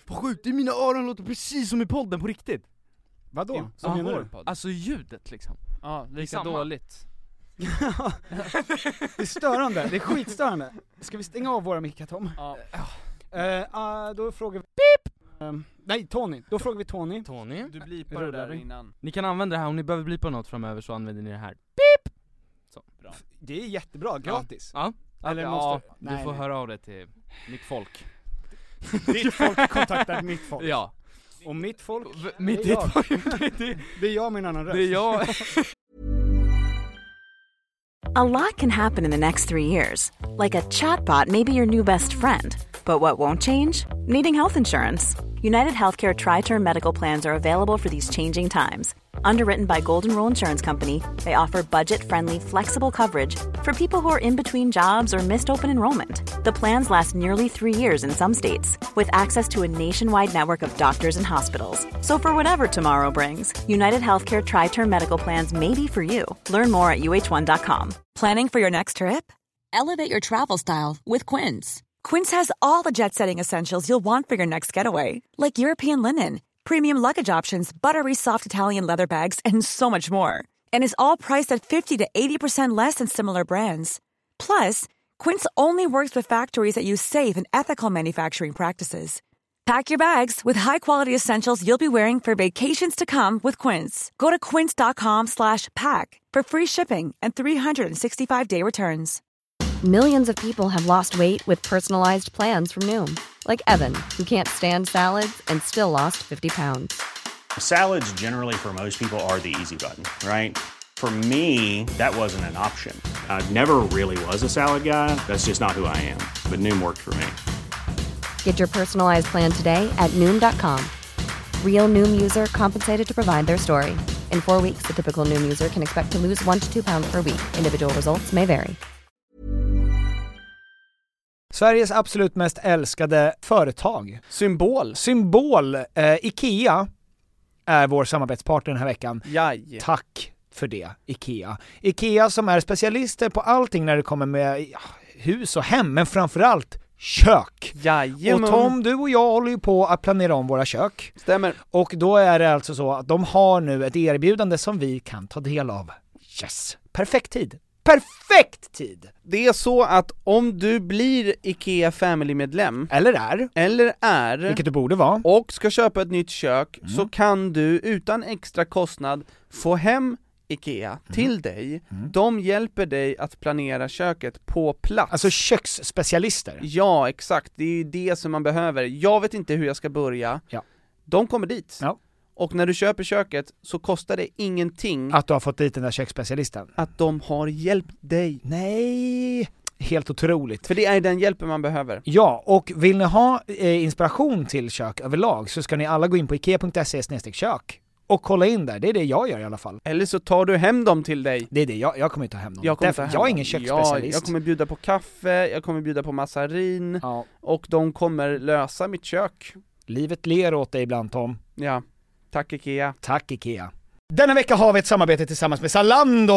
Vad sjukt, i mina öron låter precis som i podden på riktigt. Vadå? Som menar du? Alltså ljudet liksom. Ja, lika dåligt. Det är störande, det är skitstörande. Ska vi stänga av våra mickar, Tom? Ja. Då frågar vi nej, Tony. Då frågar vi Tony. Du blipar det där innan. Ni kan använda det här, om ni behöver blipa något framöver så använder ni det här. Så, bra. Det är jättebra, gratis. Ja. Eller Ja, måste... du får höra av det till mitt folk. Ditt folk kontaktar mitt folk. Ja. Och mitt folk, Mitt det är jag. folk. Det är jag, min annan röst. Det är jag. A lot can happen in the next 3 years. Like a chatbot may be your new best friend. But what won't change? Needing health insurance. United Healthcare Tri-Term Medical Plans are available for these changing times. Underwritten by Golden Rule Insurance Company, they offer budget-friendly, flexible coverage for people who are in between jobs or missed open enrollment. The plans last nearly 3 years in some states, with access to a nationwide network of doctors and hospitals. So for whatever tomorrow brings, United Healthcare Tri-Term Medical Plans may be for you. Learn more at uh1.com. Planning for your next trip? Elevate your travel style with Quince. Quince has all the jet-setting essentials you'll want for your next getaway, like European linen, premium luggage options, buttery soft Italian leather bags, and so much more. And is all priced at 50 to 80% less than similar brands. Plus, Quince only works with factories that use safe and ethical manufacturing practices. Pack your bags with high-quality essentials you'll be wearing for vacations to come with Quince. Go to quince.com/pack for free shipping and 365-day returns. Millions of people have lost weight with personalized plans from Noom. Like Evan, who can't stand salads and still lost 50 pounds. Salads generally for most people are the easy button, right? For me, that wasn't an option. I never really was a salad guy. That's just not who I am. But Noom worked for me. Get your personalized plan today at Noom.com. Real Noom user compensated to provide their story. In 4 weeks, the typical Noom user can expect to lose 1 to 2 pounds per week. Individual results may vary. Sveriges absolut mest älskade företag. Symbol, IKEA är vår samarbetspartner den här veckan. Jaj. Tack för det, IKEA. IKEA som är specialister på allting när det kommer med hus och hem, men framförallt kök. Jajamän. Och Tom, du och jag håller ju på att planera om våra kök. Stämmer. Och då är det alltså så att de har nu ett erbjudande som vi kan ta del av. Yes, perfekt tid. Perfekt tid! Det är så att om du blir IKEA Family-medlem eller är, vilket du borde vara, och ska köpa ett nytt kök, så kan du utan extra kostnad få hem IKEA till dig. De hjälper dig att planera köket på plats. Alltså köksspecialister. Ja, exakt. Det är ju det som man behöver. Jag vet inte hur jag ska börja. Ja. De kommer dit. Ja. Och när du köper köket så kostar det ingenting att du har fått dit den där köksspecialisten. Att de har hjälpt dig. Nej, helt otroligt. För det är den hjälpen man behöver. Ja, och vill ni ha inspiration till kök överlag så ska ni alla gå in på ikea.se/kök och kolla in där. Det är det jag gör i alla fall. Eller så tar du hem dem till dig. Det är det, jag kommer inte ta hem dem. Jag är ingen köksspecialist. Jag kommer bjuda på kaffe, jag kommer bjuda på massarin, och de kommer lösa mitt kök. Livet ler åt dig ibland, Tom. Ja. Tack IKEA. Tack IKEA. Denna vecka har vi ett samarbete tillsammans med Zalando.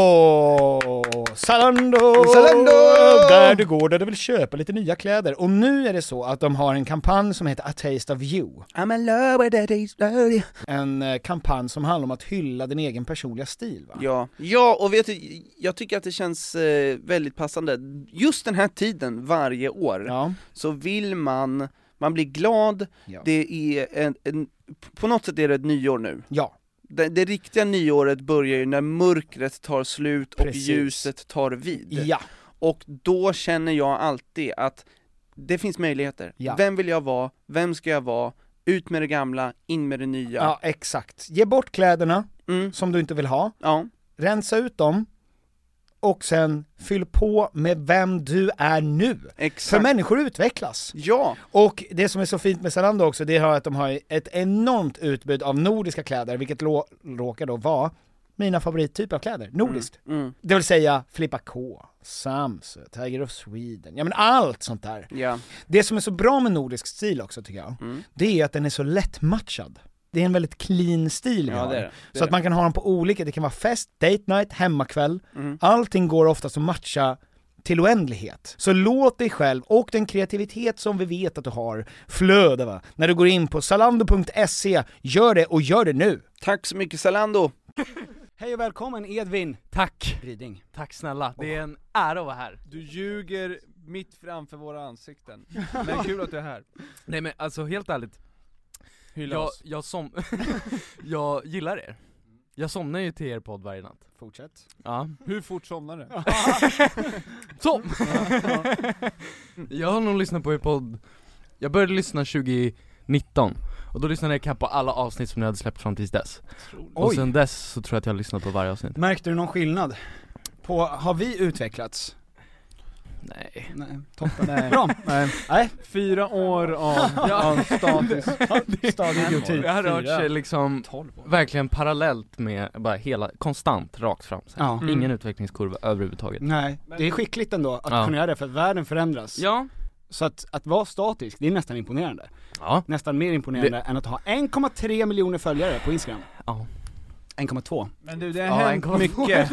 Där du går där du vill köpa lite nya kläder. Och nu är det så att de har en kampanj som heter A Taste of You. I'm in love with a taste of you. En kampanj som handlar om att hylla din egen personliga stil, va? Ja, och vet du, jag tycker att det känns väldigt passande. Just den här tiden varje år så vill man blir glad. Det är på något sätt är det ett nyår nu. Ja. Det riktiga nyåret börjar ju när mörkret tar slut och ljuset tar vid. Ja. Och då känner jag alltid att det finns möjligheter. Ja. Vem vill jag vara? Vem ska jag vara? Ut med det gamla, in med det nya. Ja, exakt. Ge bort kläderna som du inte vill ha. Ja. Rensa ut dem. Och sen fyll på med vem du är nu. Exakt. För människor utvecklas. Ja. Och det som är så fint med Zalando också, det är att de har ett enormt utbud av nordiska kläder, vilket råkar då vara mina favorittyper av kläder. Nordiskt. Det vill säga Filippa K, Sams, Tiger of Sweden. Ja, men allt sånt där. Ja. Det som är så bra med nordisk stil också, tycker jag, det är att den är så lättmatchad. Det är en väldigt clean stil vi har. Så att man kan ha dem på olika, det kan vara fest, date night, hemmakväll. Allting går oftast att matcha till oändlighet. Så låt dig själv och den kreativitet som vi vet att du har flöda, va? När du går in på Zalando.se, gör det och gör det nu. Tack så mycket Zalando. Hej och välkommen Edvin. Tack. Ryding. Tack snälla, det är en ära att vara här. Du ljuger mitt framför våra ansikten. Men kul att du är här. Nej men alltså helt ärligt, jag gillar er. Jag somnar ju till er podd varje natt. Fortsätt. Ja. Hur fort somnar du? Så! Jag har nog lyssnat på er podd. Jag började lyssna 2019. Och då lyssnade jag på alla avsnitt som ni hade släppt fram tills dess. Och sen dess så tror jag att jag har lyssnat på varje avsnitt. Märkte du någon skillnad? Har vi utvecklats? Nej. Toppen. Nej. Bra. Nej. 4 år av stadig idioti. Jag har rört sig liksom verkligen parallellt med bara konstant rakt fram. Ingen utvecklingskurva överhuvudtaget. Nej, det är skickligt ändå att kunna göra det, för att världen förändras. Ja. Så att vara statisk, det är nästan imponerande. Ja. Nästan mer imponerande än att ha 1,3 miljoner följare på Instagram. Ja. 1,2. Men du, det har hänt mycket.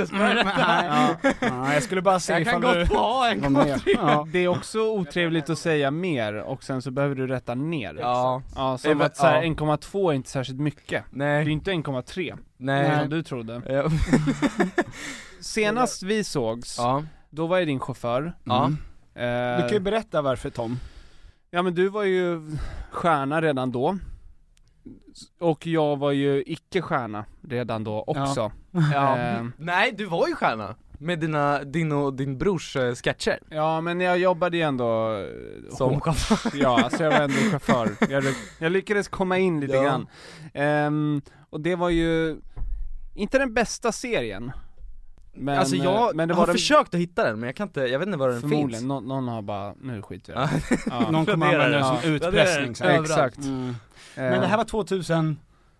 Jag skulle bara säga jag kan gott ha 1,3. Det är också otrevligt att säga mer, och sen så behöver du rätta ner. Ja. Som att så här, 1,2 är inte särskilt mycket. Nej. Det är inte 1,3. Nej. Som du trodde. Senast vi sågs, då var jag din chaufför. Du kan ju berätta varför, Tom. Ja, men du var ju stjärna redan då. Och jag var ju icke-stjärna redan då också. Nej, du var ju stjärna med din brors sketcher. Ja, men jag jobbade ju ändå som chaufför. Ja, så jag var ändå chaufför. Jag lyckades komma in lite grann. Och det var ju inte den bästa serien. Men, alltså jag men det har försökt att hitta den, men jag vet inte var den finns. Någon har bara, nu skiter vi det. Någon kommer använda den som utpressning. Exakt. Men det här var 2013?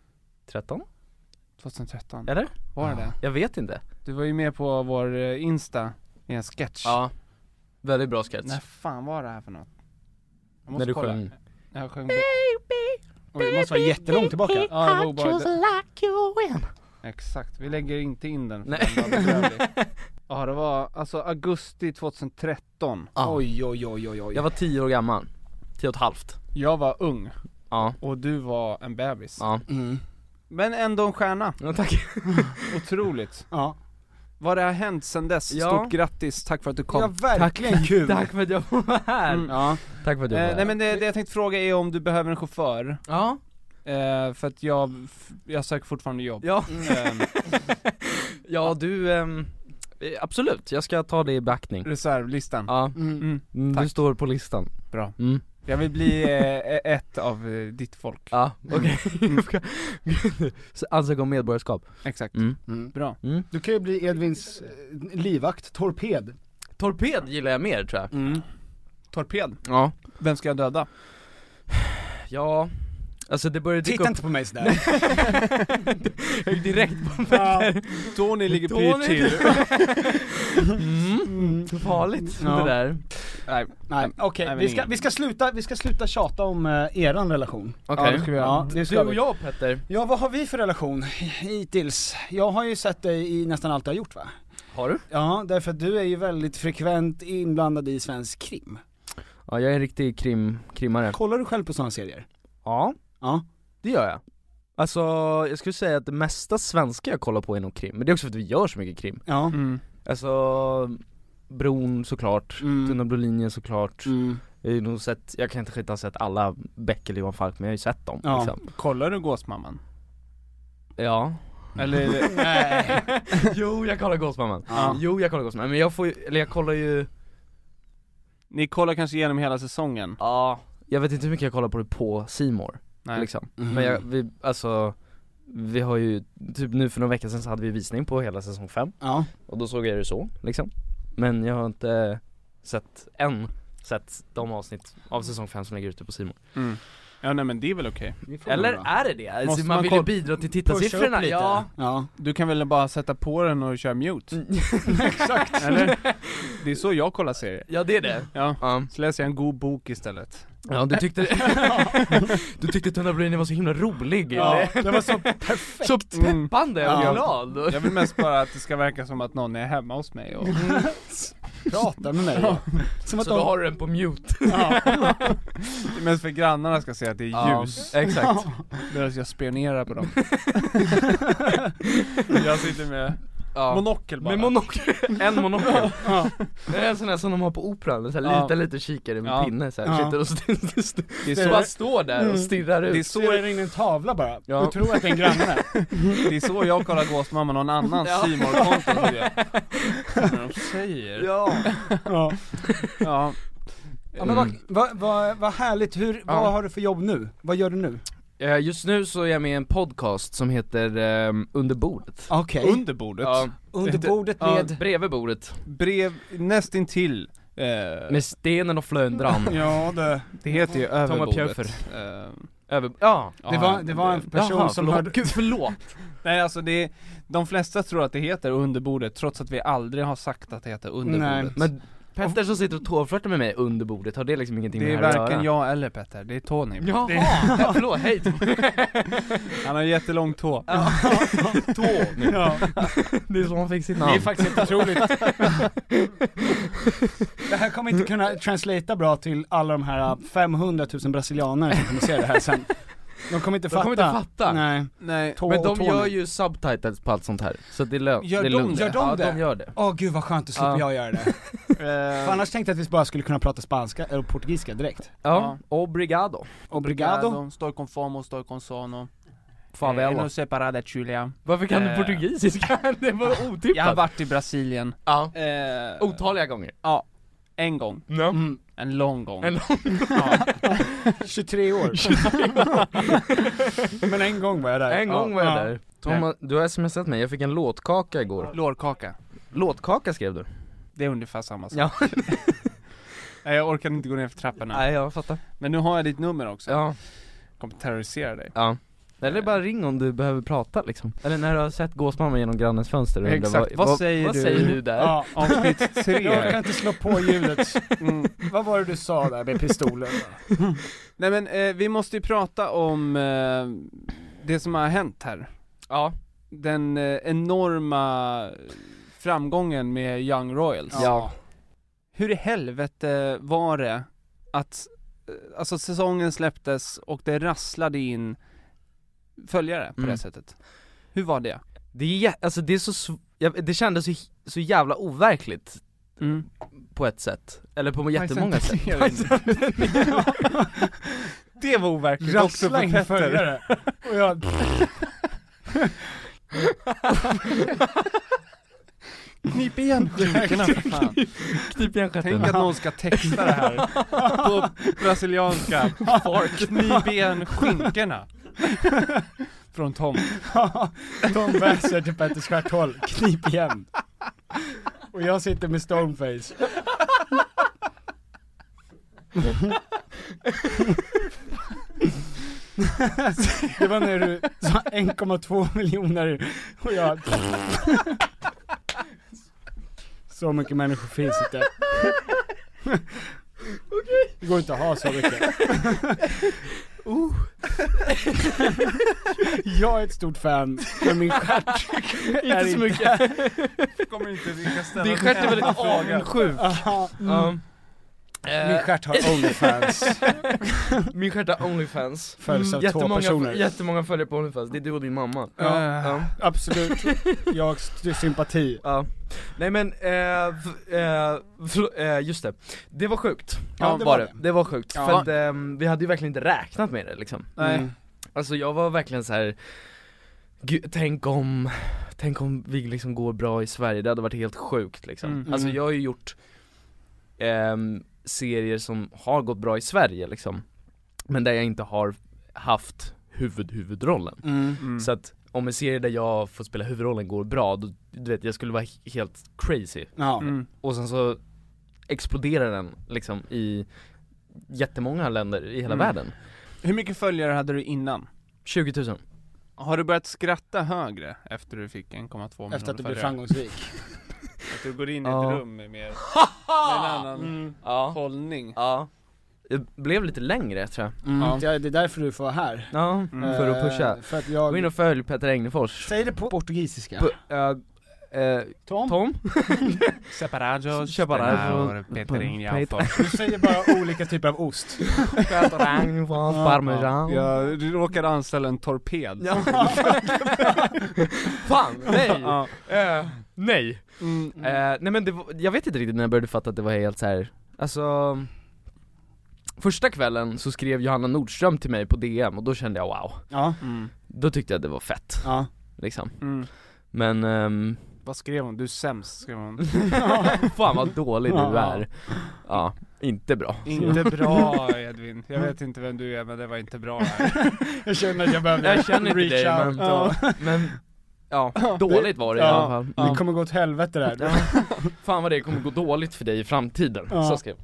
2013. Eller? Var det? Jag vet inte. Du var ju med på vår Insta i en sketch. Ja, väldigt bra sketch. När fan var det här för något? När du sjöng. Jag sjöng det måste vara jättelångt tillbaka. Ja, det var exakt, vi lägger inte in den. Ja, det var alltså augusti 2013. Oj. Jag var 10 år gammal. 10,5. Jag var ung. Ja. Och du var en bebis. Ja. Men ändå en stjärna. Ja, tack. Otroligt. Ja. Vad det har hänt sen dess. Stort grattis, tack för att du kom. Ja, verkligen kul. Tack för att jag var här. Ja. Tack för att du var här. Nej, men det jag tänkte fråga är om du behöver en chaufför. Ja. För att jag söker fortfarande jobb. Ja. Ja, du absolut, jag ska ta det i beaktning. Reservlistan. Ja. Du står på listan. Bra. Jag vill bli ett av ditt folk. Ja, okej. Ansöka om medborgarskap. Exakt. Bra. Du kan ju bli Edvins livvakt, torped. Torped gillar jag mer, tror jag. Torped? Ja. Vem ska jag döda? Ja, alltså det började titta inte på mig sådär. Direkt på mig. Tony ligger pyrt till. Farligt det där. Nej, okej. Vi ska sluta tjata om eran relation. Okej. Ja, du och jag, Petter. Ja, vad har vi för relation hittills? Jag har ju sett dig i nästan allt jag har gjort, va? Har du? Ja, därför att du är ju väldigt frekvent inblandad i svensk krim. Ja, jag är en riktig krimmare. Kollar du själv på sådana serier? Ja, det gör jag. Alltså, jag skulle säga att det mesta svenska jag kollar på är nog krim. Men det är också för att vi gör så mycket krim. Ja. Alltså, Bron såklart, Tunna blå linjen såklart. Jag har nog sett, jag kan inte ha sett alla Beck eller Johan Falk, men jag har ju sett dem. Ja. Liksom. Kollar du Gåsmamman? Ja. Eller nej. Jo, jag kollar Gåsmamman. Ja. Jo, jag kollar Gåsmamman. Men jag kollar ju. Ni kollar kanske igenom hela säsongen? Ja. Jag vet inte hur mycket jag kollar på det på C More. Liksom. Men vi har ju typ nu för några veckor sedan så hade vi visning på hela säsong 5. Ja. Och då såg jag det så liksom. Men jag har inte sett de avsnitt av säsong 5 som ligger ute på C More. Ja, nej, men det är väl okej. Eller är det? Alltså, man vill ju bidra till tittarsiffrorna. Ja. Du kan väl bara sätta på den och köra mute. Exakt. Eller? Det är så jag kollar serier. Ja, det är det. Ja. Så läser jag en god bok istället. Ja, du tyckte Tunna blå linjen var så himla rolig. Ja, det var så perfekt. Så peppande och glad. Jag vill mest bara att det ska verka som att någon är hemma hos mig och pratar med mig. Som att så då har du den på mute. Ja. Men för grannarna ska se att det är ljus. Ja, exakt. Medan jag spionerar på dem. Jag sitter med monokel bara. Med monokel. En monokel. Det är en sån här som de har på operan, så här lite kikare med pinne så här. Sitter och det är så bara står där och stirrar ut. Det är så det ringer en tavla bara. Ja. Du tror att det är en granne. Det är så jag kollar Gåsmamma någon annan C-more-konto. Vad de säger. Ja, men vad härligt. Vad har du för jobb nu? Vad gör du nu? Just nu så är jag med i en podcast som heter Under bordet. Okej. Under bordet? Ja. Under bordet med... Bredvid bordet. Nästintill. Med stenen och flöndran. Ja, det heter ju över bordet. Det var en person som hörde... Gud, förlåt. Nej, alltså de flesta tror att det heter under bordet, trots att vi aldrig har sagt att det heter under bordet. Men Petter som sitter och tårflörtar med mig under bordet, har det liksom ingenting med det här att göra? Det är varken jag eller Petter, det är Tony. Ja, förlåt, hej Tony. Han har en jättelång tå. Tony. Ja. Det är som han fick sitt namn. Det är faktiskt otroligt. Det här kommer inte kunna translata bra till alla de här 500 000 brasilianer som kommer se det här sen. De kommer inte fatta. Nej. Men de gör ju subtitles på allt sånt här. Så det är lugnt. Gör de gör det. Åh gud vad skönt att slippa jag göra det. För annars tänkte jag att vi bara skulle kunna prata spanska eller portugisiska direkt. Ja. Obrigado. Estoy con fome, estoy con sono. Favela. No separada Julia. Varför kan du portugisiska? Det var otippat. Jag har varit i Brasilien. Ja. Otaliga gånger. Ja. En gång. En lång gång. 23 år. Men en gång var jag där. En gång var jag där. Thomas, du har smsat mig, jag fick en låtkaka igår. Låtkaka skrev du. Det är ungefär samma sak. Ja. Nej, jag orkar inte gå ner för trapporna. Nej, jag fattar. Men nu har jag ditt nummer också. Ja. Jag kommer terrorisera dig. Ja. Eller bara ring om du behöver prata liksom. Eller när du har sett Gåsmamma genom grannens fönster. Exakt, vad säger du där? Ja, avsnitt 3. Jag kan inte slå på ljudet. Vad var det du sa där med pistolen? Nej men vi måste ju prata om det som har hänt här. Ja. Den enorma framgången med Young Royals. Ja. Hur i helvete var det att alltså säsongen släpptes och det rasslade in följare på det sättet? Hur var det? Det är så det kändes så jävla overkligt på ett sätt. Eller på jättemånga sätt. Det var overkligt också för Petter. Och jag... Knip igen skinkorna för fan. Knip igen. Tänk att någon ska texta det här på brasilianska. Knip igen skinkorna. Från Tom. Tom väser till Petters stjärthåll. Knip igen. Och jag sitter med stoneface. Det var när du sa 1,2 miljoner och jag... Så mycket människor finns inte. Okej. Det går inte att ha så mycket. Jag är ett stort fan, men min stjärt inte så mycket. Kommer inte vilka ställa. Din stjärt är väldigt avundsjuk. Min stjärt har OnlyFans. Min stjärt har OnlyFans. Följs av 2 personer. Jättemånga följer på OnlyFans. Det är du och din mamma. Ja. Absolut. Jag sympati. Ja. Nej men just det. Det var sjukt. Ja, det var sjukt. För att vi hade ju verkligen inte räknat med det liksom. Alltså jag var verkligen så här. Gud, tänk om vi liksom går bra i Sverige. Det hade varit helt sjukt liksom. Alltså jag har ju gjort serier som har gått bra i Sverige liksom, men där jag inte har haft huvudrollen. Så att om en serie där jag får spela huvudrollen går bra, då, du vet, jag skulle vara helt crazy. Och sen så exploderar den liksom i jättemånga länder i hela världen. Hur mycket följare hade du innan? 20 000. Har du börjat skratta högre efter du fick 1,2 miljoner? Efter att du blev framgångsrik. Att du går in i ett rum med en annan hållning. Ja. Det blev lite längre tror jag. Ja, det är därför du får vara här. Ja, för att pusha. För att jag... Gå in och följ Petter Egnefors. Säg det på portugisiska. Tom? Separados. Peter Ingjafors. Du säger bara olika typer av ost. Parmesan. Du råkade anställa en torped. Ja. Fan, nej. Nej. Nej men jag vet inte riktigt när jag började fatta att det var helt så här. Alltså, första kvällen så skrev Johanna Nordström till mig på DM och då kände jag wow. Ja. Då tyckte jag det var fett. Ja. Liksom. Men vad skrev hon? Du är sämst, skrev hon. Fan vad dålig du är. Ja, inte bra. Inte bra, Edvin. Jag vet inte vem du är, men det var inte bra här. Jag känner att jag behöver reach out. Men dåligt var det i alla fall. Det kommer gå åt helvete där. Fan vad det kommer gå dåligt för dig i framtiden. Så skrev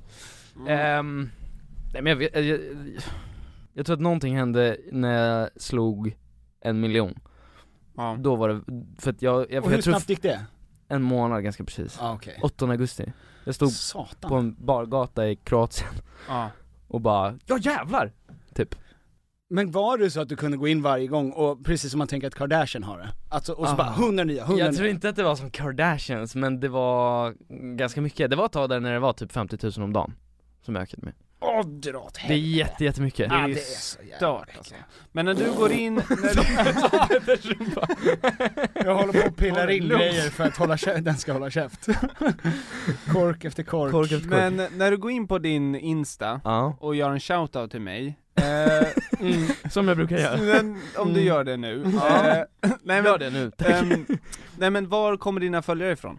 nej men jag tror att någonting hände när jag slog 1 miljon. Ja. Då var det, för att jag och hur snabbt gick det? En månad ganska precis. Okay. 8 augusti. Jag stod på en bargata i Kroatien. Och bara, ja jävlar! Typ. Men var det så att du kunde gå in varje gång och precis som man tänker att Kardashian har det? Alltså, och så bara 100 nya. Jag tror inte att det var som Kardashians, men det var ganska mycket. Det var ett tag där när det var typ 50 000 om dagen som jag ökade med. Dra åt det är jättemycket. Det är så stört alltså. Men när du går in jag håller på att pilla in grejer för att den ska hålla käft. Kork efter kork. Men när du går in på din Insta och gör en shoutout till mig som jag brukar göra. Men, om du gör det nu. Nej, men gör det nu. Nej men var kommer dina följare ifrån?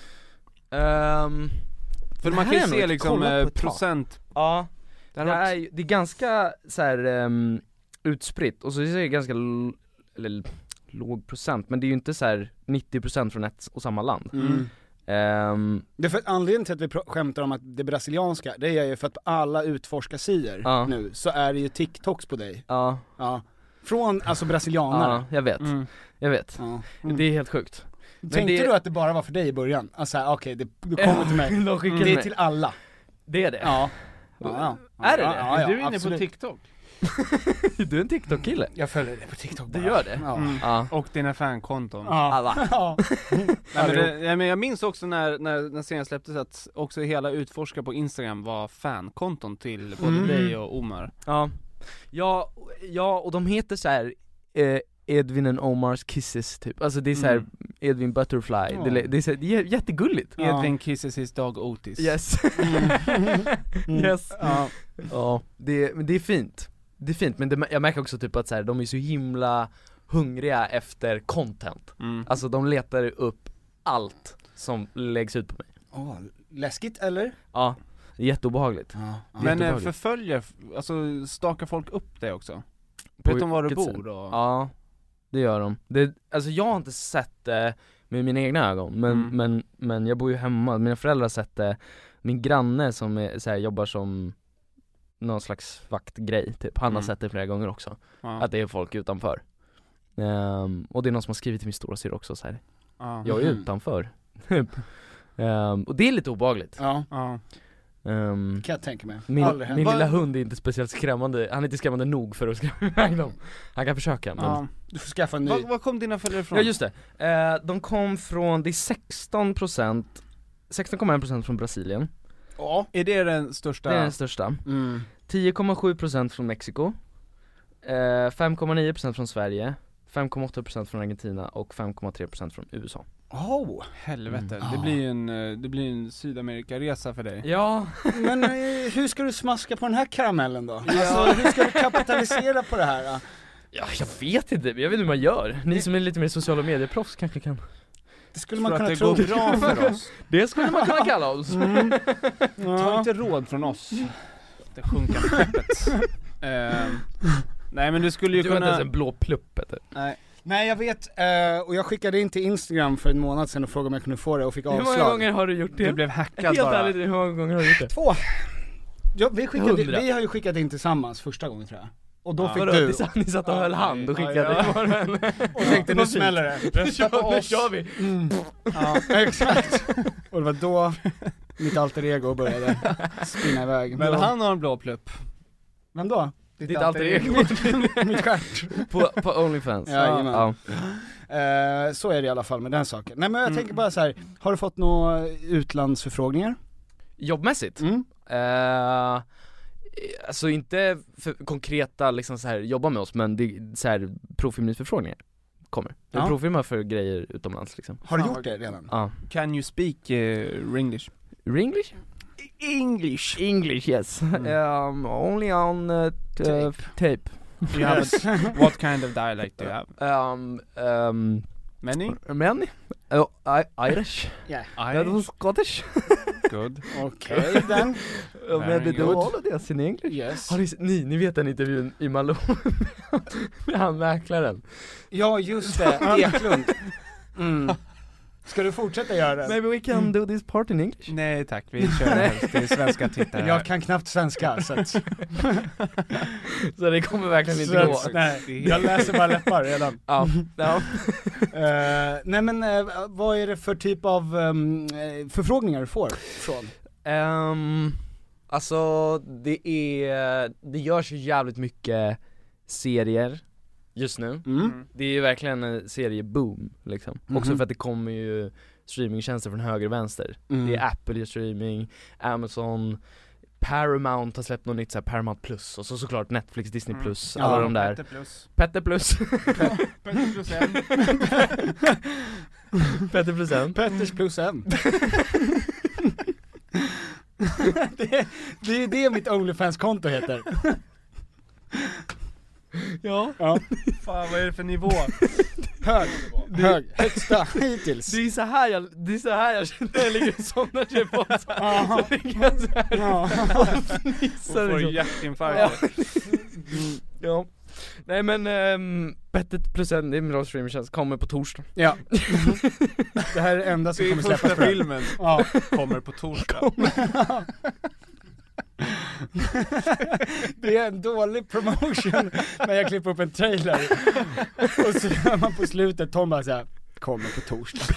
För man kan ju se liksom procent. Ja. Det är ganska så här utspritt och så är det ganska låg procent, men det är ju inte så här 90% från ett och samma land. Det är för att anledningen till att vi skämtar om att det brasilianska, det är ju för att alla utforskarsidor nu så är det ju TikToks på dig. Ja. Från alltså brasilianare. Ja, jag vet. Det är helt sjukt. Tänkte du att det bara var för dig i början? Alltså okej, det kommer till mig. Det är till alla. Det är det. Ja. Är det det? Är du inne på TikTok? Du är en TikTok-kille. Jag följer det på TikTok bara. Du gör det? Ja. Och dina fankonton. Alla. Men jag minns också när serien släpptes att också hela utforska på Instagram var fankonton till både dig och Omar. Ja, och de heter så här Edvin and Omars Kisses typ. Alltså det är så här Edvin Butterfly. Det är så här, det är jättegulligt. Edvin kisses his dog Otis. Yes. Yes. Ja, det är fint. Det är fint, men jag märker också typ att så här, de är så himla hungriga efter content. Alltså de letar upp allt som läggs ut på mig. Läskigt eller? Ja, det är jätteobehagligt. Men förföljer, alltså stakar folk upp det också? Vet de var du bor? Ja, det gör de. Alltså jag har inte sett det med mina egna ögon, men jag bor ju hemma. Mina föräldrar har sett det. Min granne som är, så här, jobbar som någon slags vaktgrej typ. Han har sett det flera gånger också. Att det är folk utanför. Och det är någon som har skrivit till min stora syster också så här. Jag är utanför. Och det är lite obehagligt. Kan jag tänka mig. Min lilla hund är inte speciellt skrämmande. Han är inte skrämmande nog för att skrämma iväg dem. Han kan försöka, men du får skaffa en ny. Var kom dina följare ifrån? Ja just det, de kom från, det är 16,1% från Brasilien. Ja, är det den största? Det är den största. 10,7% från Mexiko, 5,9% från Sverige, 5,8% från Argentina och 5,3% från USA. Helvete, det blir en Sydamerika-resa för dig. Ja. Men hur ska du smaska på den här karamellen då? Alltså, hur ska du kapitalisera på det här då? Ja, jag vet inte, jag vet inte hur man gör. Ni som är lite mer sociala medieproffs kanske kan. Det skulle man kunna det tro. går bra för oss. Det skulle man kunna kalla oss. Ta inte råd från oss. Det sjunkande skeppet. Nej men du skulle ju du kunna... Du har inte ens en blå plupp eller? Nej jag vet, och jag skickade in till Instagram för en månad sedan och frågade om jag kunde få det och fick avslag. Hur många gånger har du gjort det? Du blev hackad helt bara. Ärligt, hur många gånger har du gjort det? 2. Ja, vi har ju skickat in tillsammans första gången tror jag. Och då fick du. Ni satt och höll hand och skickade. Och tänkte nu smäller det. Rösta på oss. Nu kör vi. Ja, exakt. Och det var då mitt alter ego började spinna iväg. Men han har en blå plupp. Vem då? Ditt alter ego. Mitt stjärt. På OnlyFans. Ja. Så är det i alla fall med den saken. Nej men jag tänker bara så här, har du fått några utlandsförfrågningar? Jobbmässigt? Alltså inte för konkreta liksom så här jobba med oss, men det är så här provfilmningsförfrågningar kommer. Jag provfilmar för grejer utomlands liksom. Har du gjort det redan? Ja. Can you speak Ringlish? Ringlish? English, yes. Only on tape. You have what kind of dialect do you have? Many? Irish. Yeah. Scottish. Good. Okay then. Maybe do all of this in English. Yes. Har ni vet den intervjun i Malou med han mäklaren? Ja just det, Eklund. Ska du fortsätta göra det? Maybe we can do this part in English. Nej tack, vi kör helst. Det är svenska tittare. Jag kan knappt svenska så att... Så det kommer verkligen inte gå. Nej, jag läser bara läppar redan. Ja. Nej men vad är det för typ av förfrågningar du får från? Alltså det görs ju jävligt mycket serier just nu. Det är ju verkligen en serieboom liksom. Också för att det kommer ju streamingtjänster från höger och vänster. Det är Apple streaming, Amazon, Paramount har släppt något nytt så här, Paramount Plus, och så såklart Netflix, Disney Plus, alla de där. Petter Plus. Petter Plus M. Petter Plus M. Petters Plus M. det är det mitt OnlyFans-konto heter. Ja. Fan, vad är det för nivå? Hög, högsta hittills. Det är så här jag känner när jag ligger och somnar sig på. Så ligger jag så här. Får hjärtinfarkt. Ja. Nej men Bettet plus en, det är en bra streamingtjänst, kommer på torsdag. Ja. Det här är det enda som kommer släppas första filmen. Ja, kommer på torsdag. Det är en dålig promotion när jag klipper upp en trailer och så hör man på slutet Tom bara såhär, kommer på torsdag.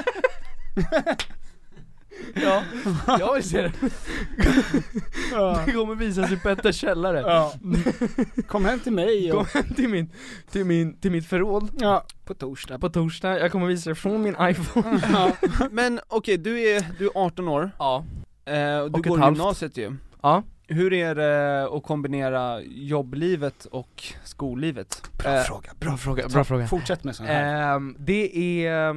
Ja, jag vill se det. Det kommer visas i Petters källare. Ja. Kom hem till mig och... Kom hem till mitt förråd. Ja, på torsdag. Jag kommer visa det från min iPhone. Ja. Men okej, du är 18 år. Ja. Du går i gymnasiet ju. Ja. Hur är det att kombinera jobblivet och skollivet? Bra fråga. Fortsätt med sån här. Det är...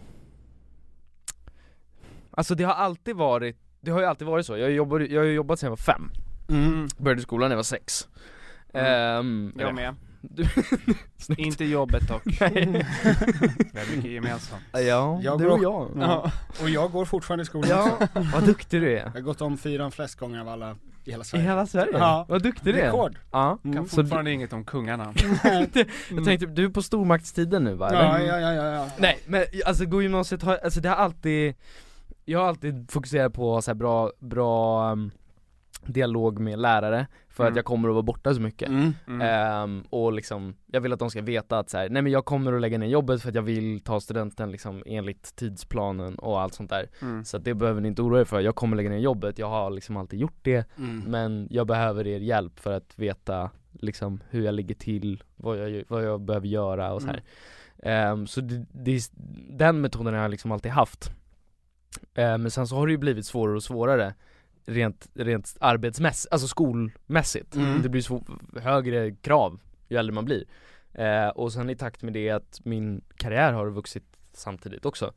Alltså det har ju alltid varit så. Jag har jobbat sedan jag var 5. Började skolan när jag var 6. Jag med. Inte jobbet dock. Vi har mycket gemensamt. Ja, du och jag. Ja. Och jag går fortfarande i skolan. Ja, vad duktig du är. Jag har gått om 4 flest gånger av alla i hela Sverige. I hela Sverige? Ja. Vad duktig du är. Rekord. Ja. Kan fortfarande inget om kungarna. Jag tänkte, du är på stormaktstiden nu va? Ja. Nej, men alltså gå gymnasiet alltså det har alltid... Jag har alltid fokuserat på så här bra dialog med lärare för att jag kommer att vara borta så mycket. Och liksom, jag vill att de ska veta att så här, nej men jag kommer att lägga ner jobbet för att jag vill ta studenten liksom enligt tidsplanen och allt sånt där. Så att det behöver ni inte oroa er för. Jag kommer lägga ner jobbet, jag har liksom alltid gjort det. Men jag behöver er hjälp för att veta liksom hur jag ligger till, vad jag behöver göra och så här. Så den metoden har jag liksom alltid haft. Men sen så har det ju blivit svårare och svårare rent arbetsmässigt, alltså skolmässigt. Det blir högre krav ju äldre man blir. Och sen i takt med det att min karriär har vuxit samtidigt också.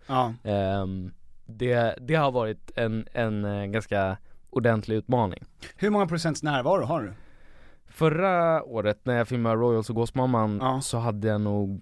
Det har varit en ganska ordentlig utmaning. Hur många procents närvaro har du? Förra året när jag filmade Royals och Gåsmamman så hade jag nog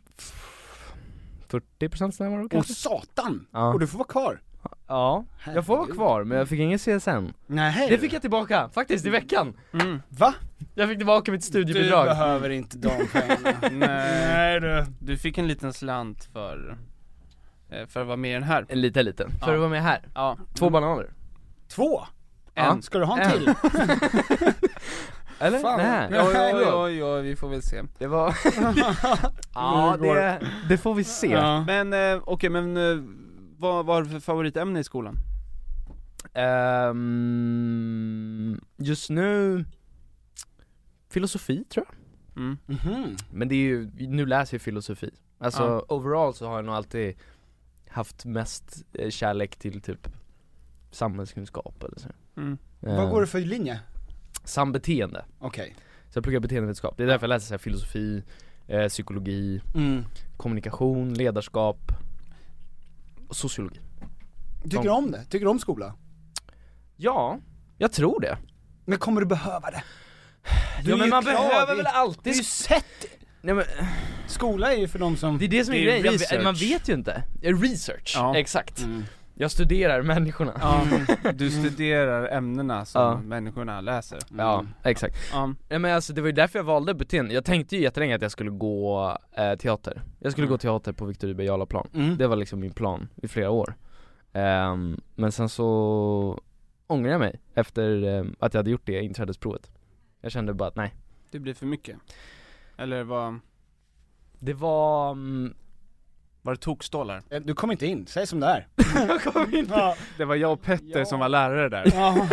40% närvaro kanske. Åh satan! Och du får vara kvar. Ja, jag får vara kvar men jag fick ingen CSN. Nej. Det fick jag tillbaka, faktiskt i veckan. Va? Jag fick tillbaka mitt studiebidrag. Du behöver inte de pengarna. Nej du fick en liten slant för att vara med i den här. En liten, för att vara med här. Ja. 2 bananer. 2? En? Ska du ha en till? Eller? Fan. Nej. Ja, vi får väl se. Det var... ja, det får vi se. Ja. Men okej, men vad var det för favoritämne i skolan? Just nu filosofi tror jag. Men det är ju, nu läser jag filosofi. Alltså overall så har jag nog alltid haft mest kärlek till typ samhällskunskap eller så. Vad går det för linje? Sambeteende. Okej. Så jag pluggar beteendevetenskap. Det är därför jag läser så här, filosofi, psykologi, kommunikation, ledarskap och sociologi. Tycker du om det? Tycker du om skola? Ja, jag tror det. Men kommer du behöva det? Men man behöver väl alltid. Det är ju sett. Nej, men skola är ju för de som... Det är det som är grejen, man vet ju inte. Research, exakt. Jag studerar människorna. Du studerar ämnena som människorna läser. Ja, exakt. Men alltså, det var ju därför jag valde beteende. Jag tänkte ju jättelänge att jag skulle gå teater. Jag skulle gå teater på Victor Rydberg Jarlaplan. Det var liksom min plan i flera år. Men sen så ångrar jag mig efter att jag hade gjort det inträdesprovet. Jag kände bara att nej. Det blir för mycket. Eller vad? Det var... Var det tokstålar? Du kom inte in, säg som det är. Jag kom inte. Det var jag och Petter som var lärare där.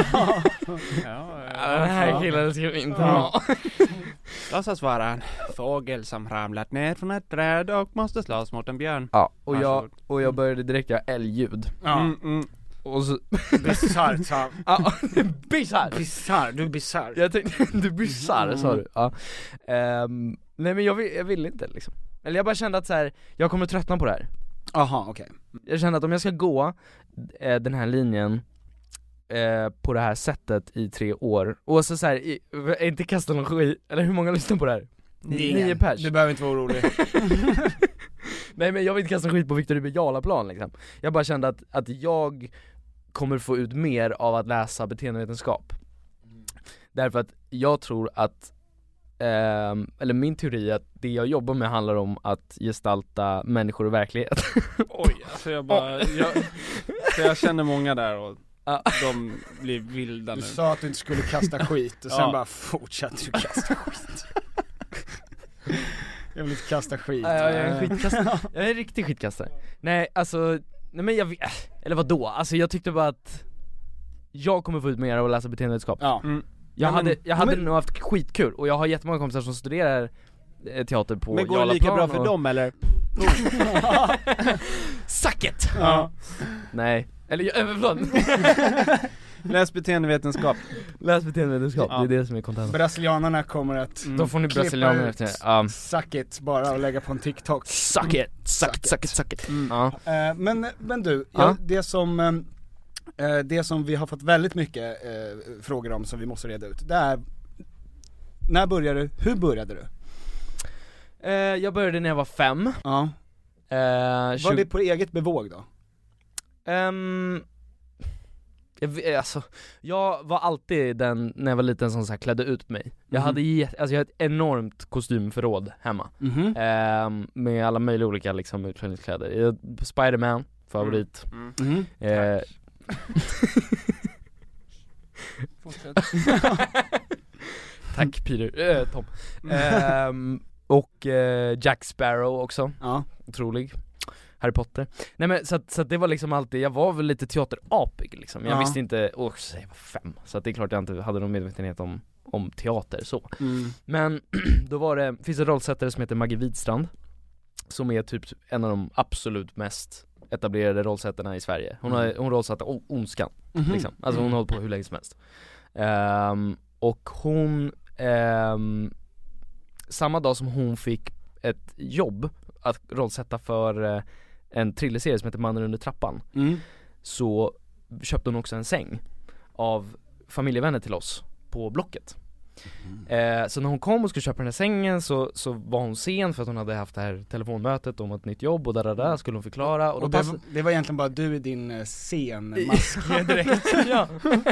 Den här killen ska vi inte ha. Låtsas vara en fågel som ramlat ner från ett träd och måste slåss mot en björn. Ja, och jag började direkt göra älgljud. Och så... Bizarr. Ja, bizarr. Du är bizarr. Jag tänkte, du är bizarr, sa du. Ja. Nej men jag vill inte liksom. Eller jag bara kände att så här, jag kommer tröttna på det här. Aha, okej. Jag kände att om jag ska gå den här linjen på det här sättet i 3 år, och så här, inte kasta någon skit, eller hur många lyssnar på det här? 9 pers. Du behöver inte vara orolig. Nej men jag vill inte kasta skit på Victor Rydberg Jarlaplan liksom. Jag bara kände att jag kommer få ut mer av att läsa beteendevetenskap. Därför att jag tror att eller min teori är att det jag jobbar med handlar om att gestalta människor och verklighet. Oj, alltså jag känner många där och de blir vilda nu. Du sa att du inte skulle kasta skit och sen bara fortsatte du kasta skit. Jag vill inte kasta skit. Jag är en skitkastare. Jag är en riktig skitkastare. Nej, alltså, nej men eller vadå? Alltså jag tyckte bara att jag kommer få ut mer av att läsa beteendevetenskap. Jag hade nog haft skitkul, och jag har jättemånga kompisar som studerar teater på men går det lika bra för dem eller? Suck it! Nej, eller förlåt. Läs beteendevetenskap. Läs beteendevetenskap, det är det som är content. Brasilianerna kommer att då får ni brasilianer efter suck it bara och lägga på en TikTok. Suck it. Men du, det som vi har fått väldigt mycket frågor om som vi måste reda ut, det är: när började du? Hur började du? Jag började när jag var 5. Var det på eget bevåg då? Jag var alltid den, när jag var liten, som så här klädde ut mig. Jag hade jag hade ett enormt kostymförråd hemma. Med alla möjliga olika liksom utklädningskläder. Spider-Man, favorit. Tack Peter, Tom. Och Jack Sparrow också. Otrolig. Harry Potter. Nej men så att det var liksom alltid, jag var väl lite teaterapig liksom. Jag visste inte, jag var 5, så att det är klart jag inte hade någon medvetenhet om teater så. Men då finns en rollsättare som heter Maggie Widstrand, som är typ en av de absolut mest etablerade rollsättarna i Sverige. Hon rollsatte Ondskan liksom. Alltså hon har hållit på hur länge som helst. Och hon samma dag som hon fick ett jobb att rollsätta för en thrillerserie som heter Mannen under trappan, så köpte hon också en säng av familjevänner till oss på Blocket. Så när hon kom och skulle köpa den här sängen så var hon sen för att hon hade haft det här telefonmötet om ett nytt jobb och där skulle hon förklara. Och det var egentligen bara du i din scenmask direkt. Ja.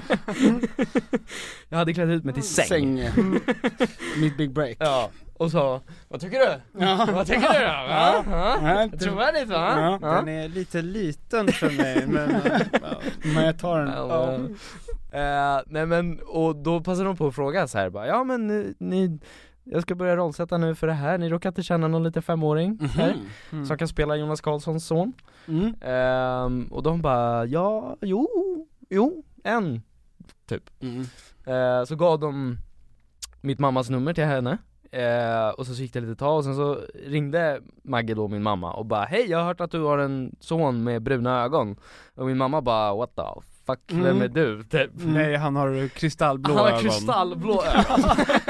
Jag hade klätt ut mig till säng. Mitt big break. Ja. Och så, vad tycker du? Vad tycker du då? Jag tror jag lite va? Den är lite liten för mig, men jag tar den. Nej men, och då passade de på att fråga så här bara, ja men jag ska börja rollsätta nu för det här. Ni råkar inte känna någon lite 5-åring här som kan spela Jonas Karlssons son. Och de bara, ja, jo, en typ. Så gav de mitt mammas nummer till henne. Och så gick det lite tag och sen så ringde Maggie då, min mamma, och bara hej, jag har hört att du har en son med bruna ögon. Och min mamma bara what the fuck, vem är du? Typ. Nej, han har kristallblå ögon. Han har kristallblå ögon.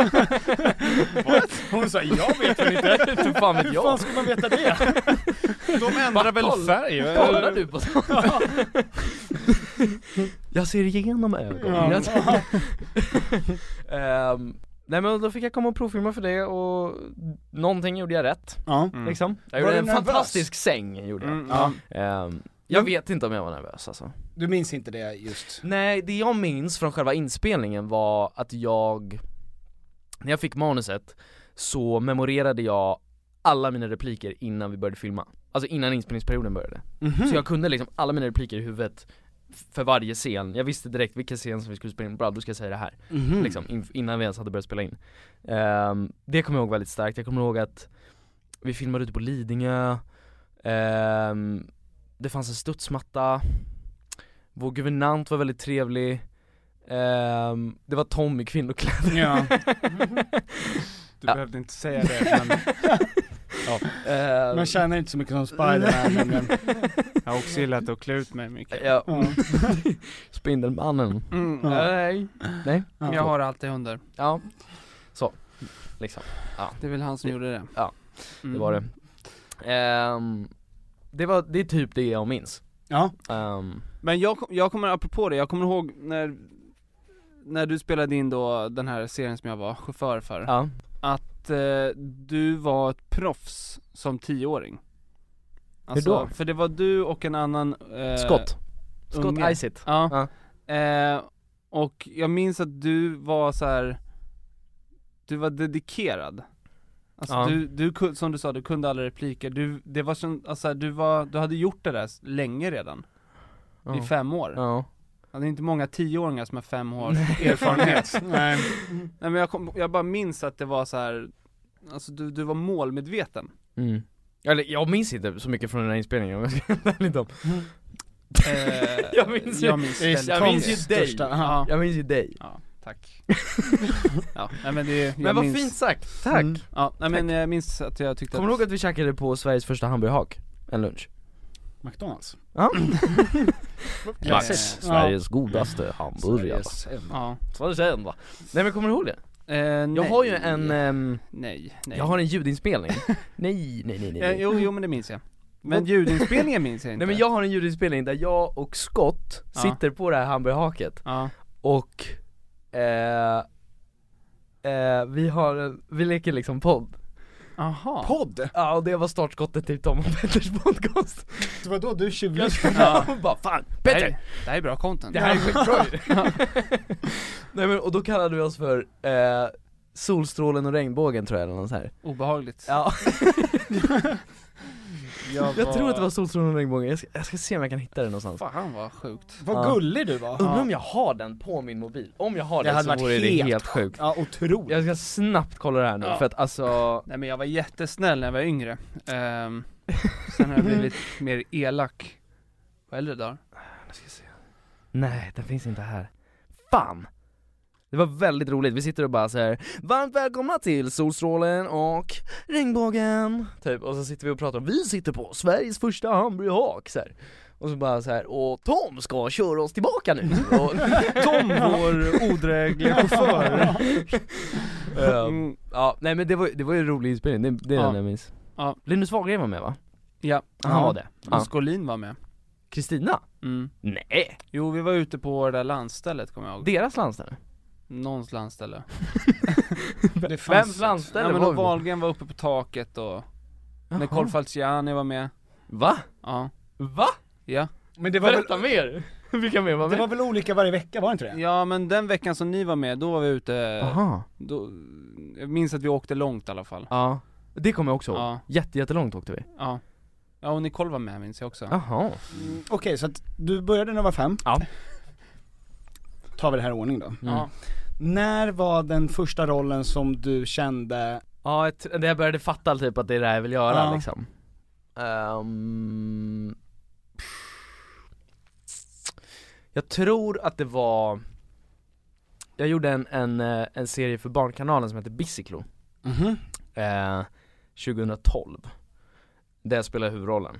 Hon sa, jag vet väl inte. Hur fan vet jag? Hur fan ska man veta det? De ändrar väl färg? Kollar du på så? Jag ser igenom ögonen. Nej, men då fick jag komma och provfilma för det, och någonting gjorde jag rätt. Liksom. Jag gjorde en fantastisk säng, gjorde jag. Jag vet inte om jag var nervös alltså. Du minns inte det just? Nej, det jag minns från själva inspelningen var att när jag fick manuset så memorerade jag alla mina repliker innan vi började filma. Alltså innan inspelningsperioden började. Så jag kunde liksom alla mina repliker i huvudet för varje scen. Jag visste direkt vilka scen som vi skulle spela in. Bra, då ska jag säga det här. Liksom, innan vi ens hade börjat spela in. Det kommer jag ihåg väldigt starkt. Jag kommer ihåg att vi filmade ute på Lidingö. Det fanns en studsmatta. Vår guvernant var väldigt trevlig. Det var Tom i kvinnokläder. Ja. Du behövde inte säga det, men man känner inte så mycket som Spider-Man, men jag har också gillat att klä ut mig mycket. Ja. Spindelmannen. Nej. Jag har alltid hundar. Ja. Så. Liksom. Ja. Det är väl han som gjorde det. Ja. Det var det. Det är typ det jag minns. Ja. Men jag kommer, apropå det, jag kommer ihåg när du spelade in då den här serien som jag var chaufför för. Ja. Att du var ett proffs som 10-åring. Alltså, hur då? För det var du och en annan Scott Isit. Ja. Och jag minns att du var så här, du var dedikerad. Alltså du som du sa, du kunde alla repliker. Det var som, alltså du hade gjort det där länge redan. I 5 år. Ja. Det är inte många 10-åringar som har 5 års erfarenhet. Nej, men jag bara minns att det var så här, alltså du var målmedveten. Eller jag minns inte så mycket från den här inspelningen. Jag minns ju dig. Jag minns ju dig. Ja, tack. Ja, nej, men vad fint sagt. Tack. Ja, nej, men jag minns att jag tyckte. Kommer du ihåg att vi käkade på Sveriges första hamburgerhak en lunch? McDonalds. Ja. Sveriges godaste hamburgare. Ja. Så var det sen, va? Nej, men kommer du ihåg det? Jag har ju en nej. Jag har en ljudinspelning. nej. Jo, men det minns jag. Men ljudinspelningen minns jag inte. Nej, men jag har en ljudinspelning där jag och Scott sitter på det här hamburgerhaket. Och vi leker liksom podd. Aha. Podd? Ja, och det var startskottet till Tom och Petters podcast. Det var då du tjuvlyssnade. Ja, bara fan, Petter! Det här är bra content. Det här är skitbra. Nej, men och då kallade vi oss för Solstrålen och regnbågen, tror jag, eller något så här. Obehagligt. Ja. Jag tror att det var Solstrålen och regnbågen. Jag ska se om jag kan hitta den någonstans. Fan, vad sjukt. Vad gullig du var. Undrar om jag har den på min mobil. Om jag har den hade så varit vore det helt sjukt. Ja, otroligt. Jag ska snabbt kolla det här nu, för att alltså. Nej, men jag var jättesnäll när jag var yngre. Sen har jag blivit mer elak på äldre dagar. Jag ska se. Nej, den finns inte här. Fan! Det var väldigt roligt, vi sitter och bara så här: varmt välkomna till Solstrålen och regnbågen, typ. Och så sitter vi och pratar om, vi sitter på Sveriges första hamburgerhak, så här. Och så bara så här, och Tom ska köra oss tillbaka nu. Och Tom, vår odrägliga chaufför. Ja, nej, men det var ju en rolig inspelning, det är den jag minns. Ja. Linus Wahlgren var med, va? Ja. Han var det. Och Skolin var med. Kristina? Nej. Jo, vi var ute på det där landstället, kommer jag ihåg. Deras landställe? Någons landställe. Vems landställe? Ja, men Wahlgren var uppe på taket och Nicole Falciani var med. Va? Ja. Va? Ja. Men det var berätta mer. Vilka mer var med? Det var väl olika varje vecka, var inte det? Ja, men den veckan som ni var med, då var vi ute. Aha. Jag minns att vi åkte långt i alla fall. Ja. Det kommer jag också ihåg. Ja. Jättelångt åkte vi. Ja. Ja, och Nicole var med, minns jag också. Jaha. Okej, så att du började när du var 5. Ja. Tar vi det här i ordning då. Ja. När var den första rollen som du kände? Ja, det jag började fatta typ att det är det jag vill göra, liksom. Jag tror att det var Jag gjorde en serie för Barnkanalen som heter Biciclo 2012, där jag spelade huvudrollen.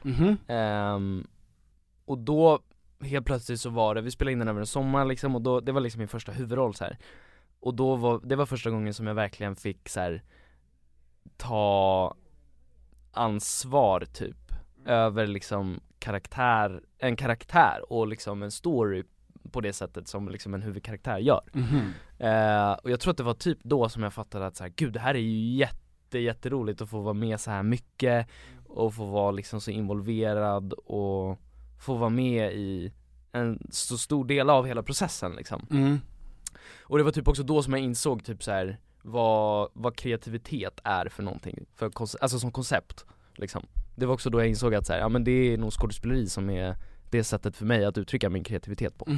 Och då helt plötsligt så var det, vi spelade in den över en sommar liksom, och då, det var liksom min första huvudroll så här. Och då det var första gången som jag verkligen fick så här, ta ansvar typ över liksom en karaktär och liksom en story på det sättet som liksom en huvudkaraktär gör. Och jag tror att det var typ då som jag fattade att så här, gud, det här är ju jätteroligt att få vara med så här mycket och få vara liksom så involverad och få vara med i en så stor del av hela processen liksom. Och det var typ också då som jag insåg typ så här, vad kreativitet är för någonting, alltså som koncept liksom. Det var också då jag insåg att så här, ja men det är nog skådespeleri som är det sättet för mig att uttrycka min kreativitet på.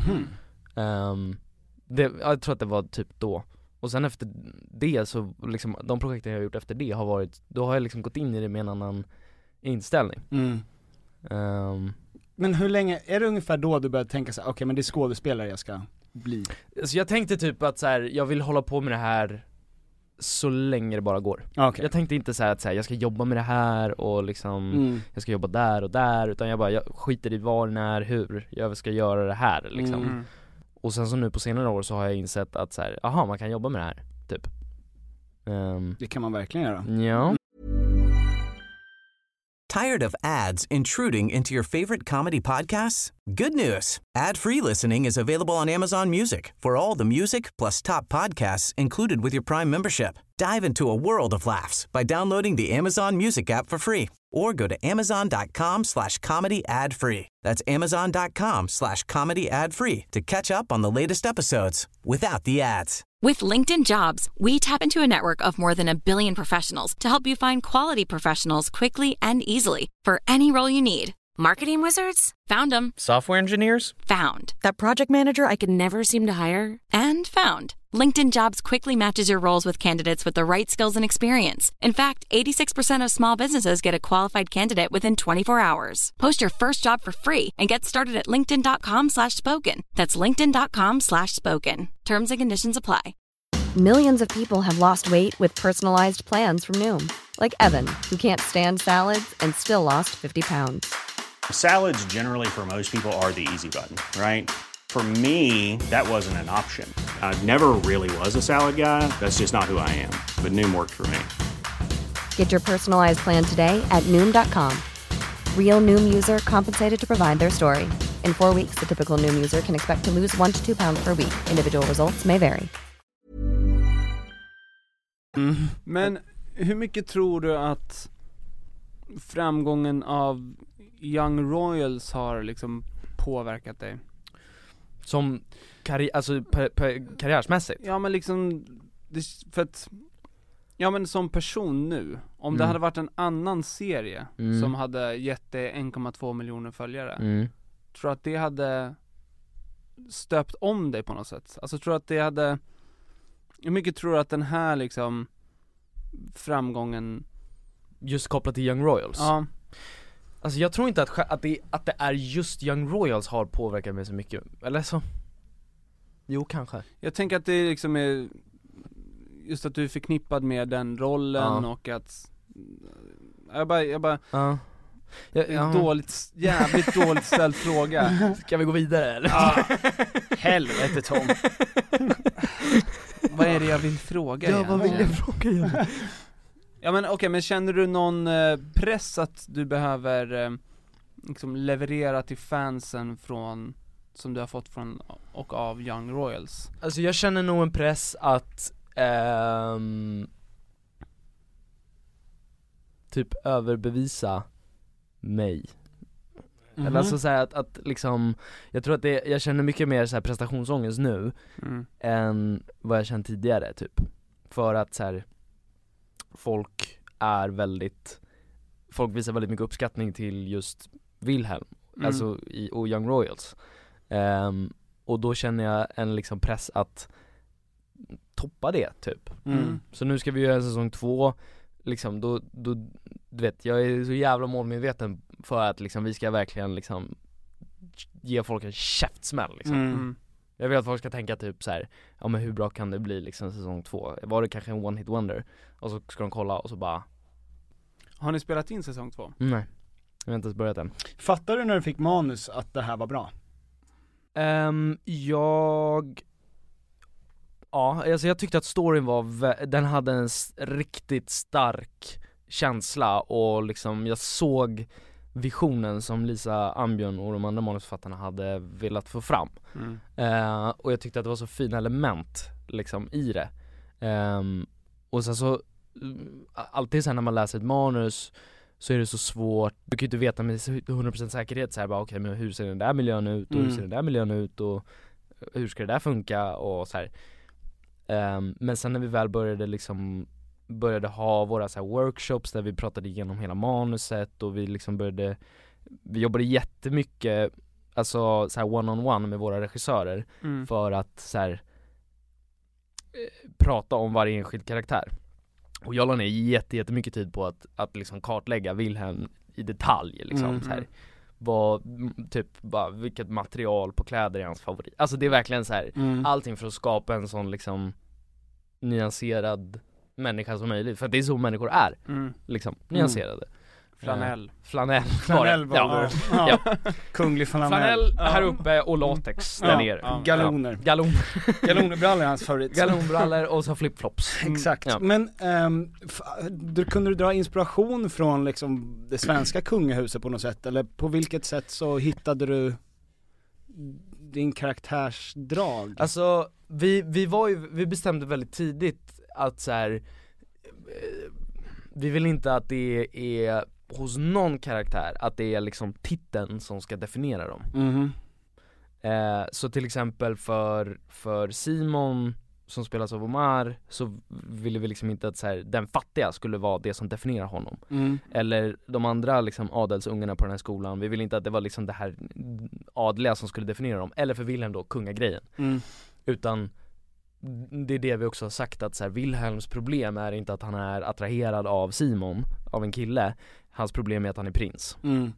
Jag tror att det var typ då. Och sen efter det så liksom, de projekten jag har gjort efter det har varit, då har jag liksom gått in i det med en annan inställning. Men hur länge, är det ungefär då du började tänka så här, okej, men det är skådespelare jag ska bli? Så jag tänkte typ att så här, jag vill hålla på med det här så länge det bara går. Jag tänkte inte så här att så här, jag ska jobba med det här och liksom jag ska jobba där och där, utan jag skiter i var, när, hur jag ska göra det här liksom. Och sen så nu på senare år så har jag insett att så här, aha, man kan jobba med det här typ. Det kan man verkligen göra. Ja. Tired of ads intruding into your favorite comedy podcasts? Good news. Ad-free listening is available on Amazon Music for all the music plus top podcasts included with your Prime membership. Dive into a world of laughs by downloading the Amazon Music app for free or go to amazon.com/comedy ad-free. That's amazon.com/comedy ad-free to catch up on the latest episodes without the ads. With LinkedIn Jobs, we tap into a network of more than 1 billion professionals to help you find quality professionals quickly and easily for any role you need. Marketing wizards? Found them. Software engineers? Found. That project manager I could never seem to hire? And found. LinkedIn Jobs quickly matches your roles with candidates with the right skills and experience. In fact, 86% of small businesses get a qualified candidate within 24 hours. Post your first job for free and get started at linkedin.com/spoken. That's linkedin.com/spoken. Terms and conditions apply. Millions of people have lost weight with personalized plans from Noom. Like Evan, who can't stand salads and still lost 50 pounds. Salads generally for most people are the easy button, right? For me, that wasn't an option. I never really was a salad guy. That's just not who I am. But Noom worked for me. Get your personalized plan today at Noom.com. Real Noom user compensated to provide their story. In 4 weeks, the typical Noom user can expect to lose 1 to 2 pounds per week. Individual results may vary. Men hur mycket tror du att framgången av Young Royals har liksom påverkat dig? Som karriärsmässigt? Ja, men liksom för att, ja, men som person nu, om det hade varit en annan serie som hade gett dig 1,2 miljoner följare, tror att det hade stöpt om dig på något sätt? Alltså tror att det hade, hur mycket tror du att den här liksom framgången just kopplat till Young Royals? Ja. Alltså jag tror inte att det är just Young Royals har påverkat mig så mycket. Eller så? Jo, kanske. Jag tänker att det liksom är just att du är förknippad med den rollen och att jag bara jävligt dåligt ställd fråga. Ska vi gå vidare eller? Helvete Tom. Vad är det jag vill fråga? Ja, vad vill jag fråga? Ja, men okej, men känner du någon press att du behöver liksom leverera till fansen från, som du har fått från och av Young Royals? Alltså jag känner nog en press att typ överbevisa mig. Eller alltså så här att liksom, jag tror att jag känner mycket mer så här prestationsångest nu än vad jag känt tidigare typ. För att så här, folk visar väldigt mycket uppskattning till just Wilhelm, alltså och Young Royals. Och då känner jag en liksom press att toppa det typ. Så nu ska vi göra en säsong 2 liksom, då du vet, jag är så jävla målmedveten för att liksom vi ska verkligen liksom ge folk en käftsmäll liksom. Jag vill att folk ska tänka typ så här: ja men hur bra kan det bli liksom säsong 2? Var det kanske en one hit wonder? Och så ska de kolla och så bara... Har ni spelat in säsong 2? Nej, jag har inte ens börjat än. Fattar du när du fick manus att det här var bra? Jag tyckte att storyn den hade en riktigt stark känsla, och liksom jag såg visionen som Lisa Ambjörn och de andra manusförfattarna hade velat få fram. Och jag tyckte att det var så fina element liksom i det. Och sen så alltid sen när man läser ett manus så är det så svårt, du kan ju inte veta med 100% säkerhet så här, bara okej, men hur ser den där miljön ut och hur ser den där miljön ut och hur ska det där funka och så här. Men sen när vi väl började ha våra så här workshops där vi pratade igenom hela manuset, och vi liksom vi jobbade jättemycket alltså så här one-on-one med våra regissörer för att så här, prata om varje enskild karaktär. Och jag la ner jättemycket tid på att liksom kartlägga Wilhelm i detalj liksom, så här. Vilket material på kläder är hans favorit. Alltså det är verkligen så här, allting för att skapa en sån liksom nyanserad människa som möjligt, för att det är så människor är liksom, nyanserade. Flanell var det. Ja. Kunglig flanell här uppe och latex där nere. Galonbrallor är hans favorit. Galonbrallor och så flipflops. Exakt. Ja. Men kunde du dra inspiration från liksom det svenska kungahuset på något sätt, eller på vilket sätt så hittade du din karaktärsdrag? Alltså vi bestämde väldigt tidigt att så här, vi vill inte att det är hos någon karaktär att det är liksom titeln som ska definiera dem. Så till exempel för Simon som spelas av Omar, så ville vi liksom inte att så här, den fattiga skulle vara det som definierar honom. Eller de andra liksom adelsungarna på den här skolan, vi ville inte att det var liksom det här adliga som skulle definiera dem. Eller för Wilhelm då, kungagrejen. Utan det är det vi också har sagt, att så här, Wilhelms problem är inte att han är attraherad av Simon, av en kille. Hans problem är att han är prins.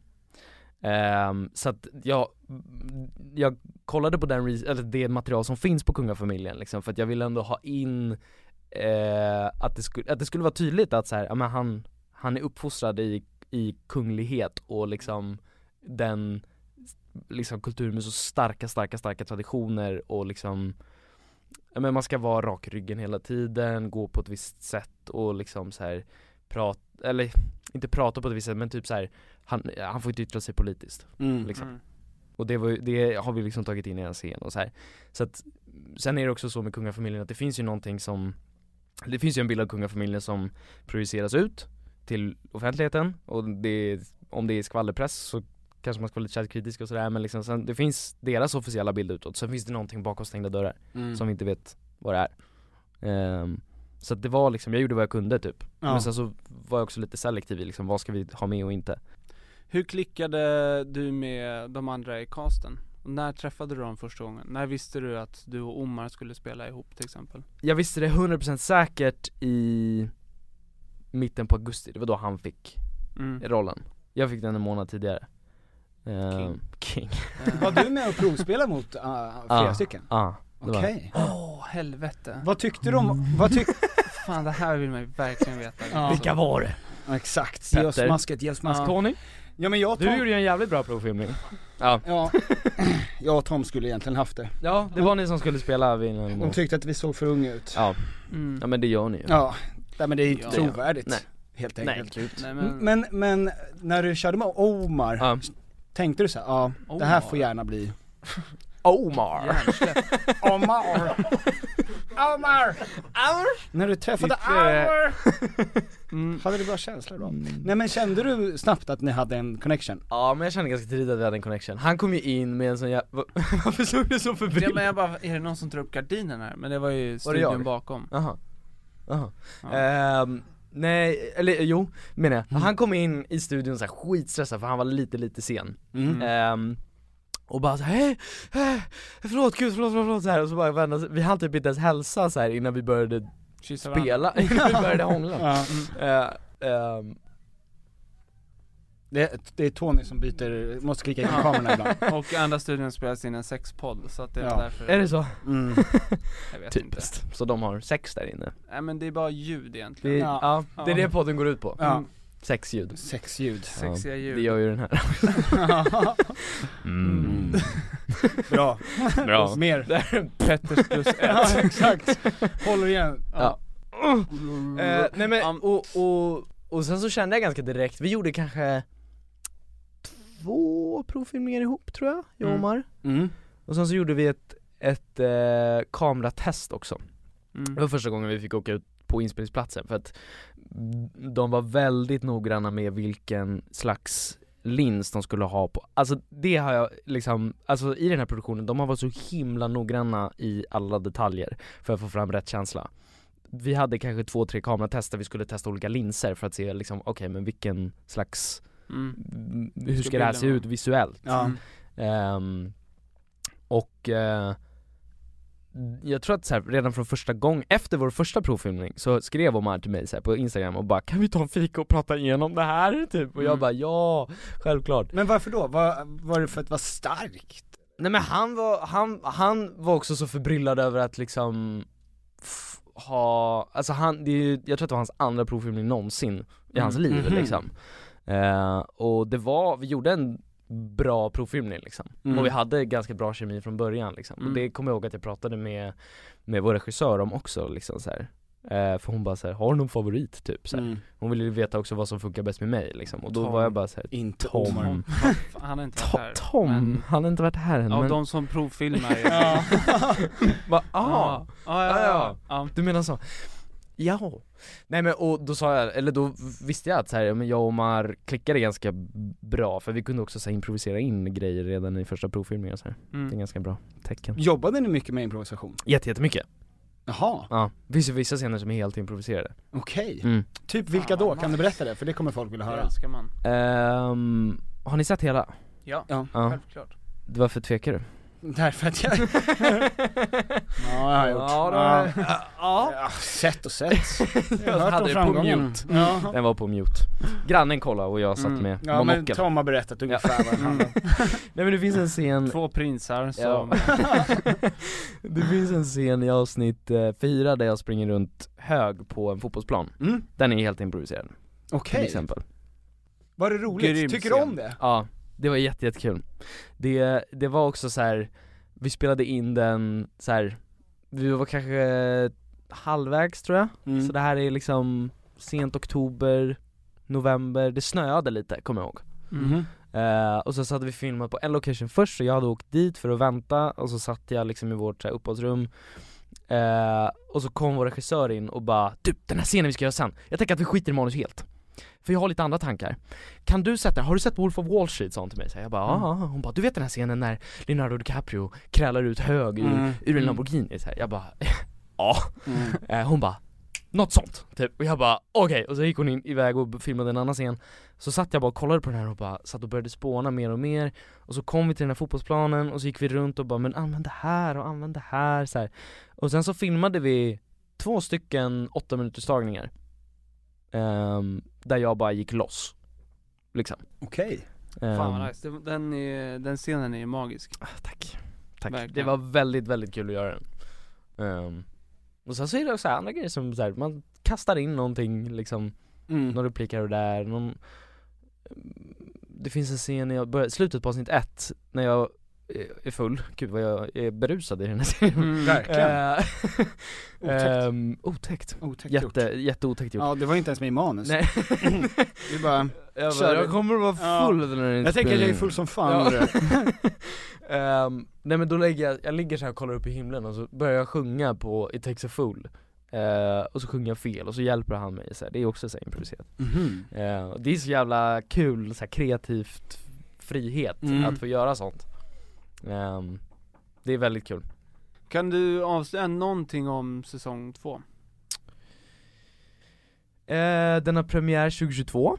Så att jag kollade på det material som finns på kungafamiljen liksom, för att jag ville ändå ha in att det skulle vara tydligt att så här, ja, men han är uppfostrad i kunglighet och liksom den liksom kultur med så starka traditioner, och liksom men man ska vara rak i ryggen hela tiden, gå på ett visst sätt och liksom så här inte prata på ett visst sätt, men typ så här, han får inte yttra sig politiskt liksom. Och det har vi liksom tagit in i en scen och så här. Så att sen är det också så med kungafamiljen att det finns ju en bild av kungafamiljen som projiceras ut till offentligheten, och om det är skvallerpress så kanske man ska vara lite källkritisk och sådär, men liksom sen, det finns deras officiella bild utåt, sen finns det någonting bakom stängda dörrar som vi inte vet vad det är. Så att det var liksom, jag gjorde vad jag kunde typ. Men sen så var jag också lite selektiv i liksom, vad ska vi ha med och inte. Hur klickade du med de andra i casten? Och när träffade du dem första gången? När visste du att du och Omar skulle spela ihop till exempel? Jag visste det 100% säkert i mitten på augusti. Det var då han fick rollen. Jag fick den en månad tidigare. King. Var du med och provspela mot flera stycken? Okej. Helvete. Vad tyckte du om... Fan, det här vill man ju verkligen veta. Vilka var det? Exakt. Ge oss masket. Tony? Ja, men du gjorde ju en jävligt bra provfilmning. Ja, jag och Tom skulle egentligen haft det. Ja, det var ni som skulle spela vid någon. De tyckte att vi såg för unga ut. Ja, ja men det gör ni ju. Ja, men det är inte trovärdigt. Nej. Helt enkelt. Nej, men när du körde med Omar, tänkte du så här, det här får gärna bli Omar. När du träffade Omar hade du bra känslor då? Nej, men kände du snabbt att ni hade en connection? Ja, men jag kände ganska tidigt att vi hade en connection. Han kom ju in med en sån varför såg du så förbrylld? Ja, men jag bara, är det någon som tar upp gardinen här? Men det var ju studion bakom. Jaha. Nej, eller jo, menar jag. Han kom in i studion så här skitstressad för han var lite sen. Och bara så här, förlåt så här, och så bara vända, vi hann typ inte ens hälsa så här innan vi började spela, innan vi började hångla. Det är Tony som måste klicka in kameran ibland. Och andra studion spelas in en sexpodd, så att det är därför. Är det så? Jag vet typiskt. inte. Så de har sex där inne? Nej, men det är bara ljud egentligen. Det är det podden går ut på. Ja. Sexljud. Sexiga ljud. Det gör ju den här. Bra. Mer. Petters plus 1. Ja, exakt. Håller igen. Ja. Nej men, och sen så kände jag ganska direkt, vi gjorde kanske 2 provfilmningar ihop tror jag och Omar. Och sen så gjorde vi ett kameratest också. Det var första gången vi fick åka ut på inspelningsplatsen, för att de var väldigt noggranna med vilken slags lins de skulle ha på. Alltså det har jag liksom, alltså i den här produktionen, de har varit så himla noggranna i alla detaljer för att få fram rätt känsla. Vi hade kanske 2-3 kameratester, vi skulle testa olika linser för att se liksom, okej, men vilken slags hur ska det här se ut visuellt. Jag tror att så här, redan från första gången efter vår första provfilmning så skrev Omar till mig så här, på Instagram och bara, kan vi ta en fika och prata igenom det här typ? Och jag bara, ja, självklart. Men varför då? Var det för att vara starkt? Nej, men han var också så förbryllad över att liksom alltså jag tror att det var hans andra provfilmning någonsin i hans liv liksom. Och vi gjorde en bra provfilmning liksom. Och vi hade ganska bra kemi från början liksom. Och det kommer jag ihåg att jag pratade med vår regissör om också liksom så här. För hon bara så här, har du någon favorit typ så här. Hon ville ju veta också vad som funkar bäst med mig liksom. Och då var jag bara så här, Tom. Han har inte varit här. Tom, han har inte varit här än. Av de som provfilmar. Ja. Du menar så? Ja. Nej men, och då sa jag, eller då visste jag att så här, men jag och Omar klickade ganska bra, för vi kunde också så här, improvisera in grejer redan i första provfilmningen så här. Det är ganska bra tecken. Jobbade ni mycket med improvisation? Jättemycket. Jaha. Ja, det finns ju vissa scener som är helt improviserade. Okej. Typ vilka då? Kan du berätta det? För det kommer folk vilja höra. Det älskar man. Har ni sett hela? Ja. Självklart. Varför tvekar du? Därför att jag... jag har gjort. Ja, sett. Jag har hört om framgången. Den var på mute. Grannen kollade och jag satt med ja, men Tom har berättat ungefär vad han Nej, men det finns en scen. 2 prinsar som... Det finns en scen i avsnitt 4 där jag springer runt hög på en fotbollsplan. Den är helt improviserad. Okej. Till exempel. Var det roligt? Tycker du om det? Ja. Det var jättekul. Det var också så här, vi spelade in den så här, vi var kanske halvvägs tror jag. Så det här är liksom sent oktober, november, det snöade lite, kommer jag ihåg. Och så hade vi filmat på en location först, så jag hade åkt dit för att vänta, och så satt jag liksom i vårt så här, uppehållsrum. Och så kom vår regissör in och bara, du, den här scenen vi ska göra sen, jag tänker att vi skiter i manus helt, för jag har lite andra tankar. Kan du sätta, har du sett Wolf of Wall Street, sa hon till mig. Så jag bara, ja. Hon bara, du vet den här scenen när Leonardo DiCaprio krälar ut hög ur en Lamborghini. Så jag bara, ja. Hon bara, något sånt typ. Och jag bara, okej. Och så gick hon iväg och filmade en annan scen. Så satt jag bara och kollade på den här och bara satt och började spåna mer och mer. Och så kom vi till den här fotbollsplanen och så gick vi runt och bara, men använd det här och använd det här så här. Och sen så filmade vi 2 stycken 8 minuters tagningar. Där jag bara gick loss liksom. Okej. Fan vad nice. Den scenen är ju magisk. Tack. Verkligen. Det var väldigt, väldigt kul att göra den. Och sen så är det också andra grejer som så här, man kastar in någonting liksom, någon replik här och där, det finns en scen i slutet på avsnitt 1 när jag är full. Gud vad jag är berusad i den här serien. Verkligen. Otäckt. Jätteotäckt gjort. Ja, det var inte ens med i manus. Nej. Det bara, jag kommer att vara full när det jag tänker att jag är full som fan. Nej, men då jag ligger så här och kollar upp i himlen och så börjar jag sjunga på It Takes a Fool. Och så sjunger jag fel och så hjälper han mig så här. Det är också så här improviserat. Det är så jävla kul, så här kreativt frihet att få göra sånt. Det är väldigt kul. Kan du avslöja någonting om säsong 2? Den har premiär 2022.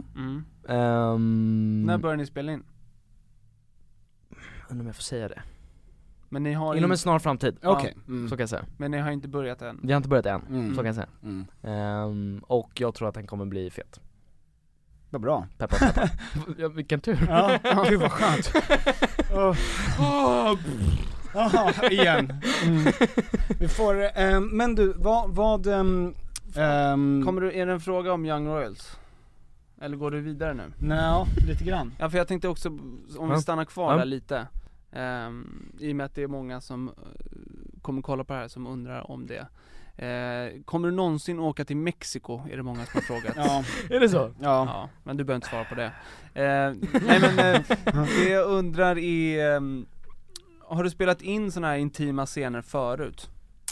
När börjar ni spela in? Undrar om jag får säga det. Men ni har inom en snar framtid. Okej. Så kan jag säga. Men ni har inte börjat än? Vi har inte börjat än, så kan jag säga. Och jag tror att den kommer bli fet. Vad bra. Peppar. Ja, vilken tur. Ja, gud vad skönt. Igen. Vi får, men du, vad kommer du, är det en fråga om Young Royals? Eller går du vidare nu? Nej, lite grann. Ja, för jag tänkte också, om vi stannar kvar där lite, i och med att det är många som kommer kolla på det här som undrar om det. Kommer du någonsin åka till Mexiko? Är det många som har frågat. Ja. Är det så? Ja, men du behöver inte svara på det. Nej, men det jag undrar är, har du spelat in såna här intima scener förut?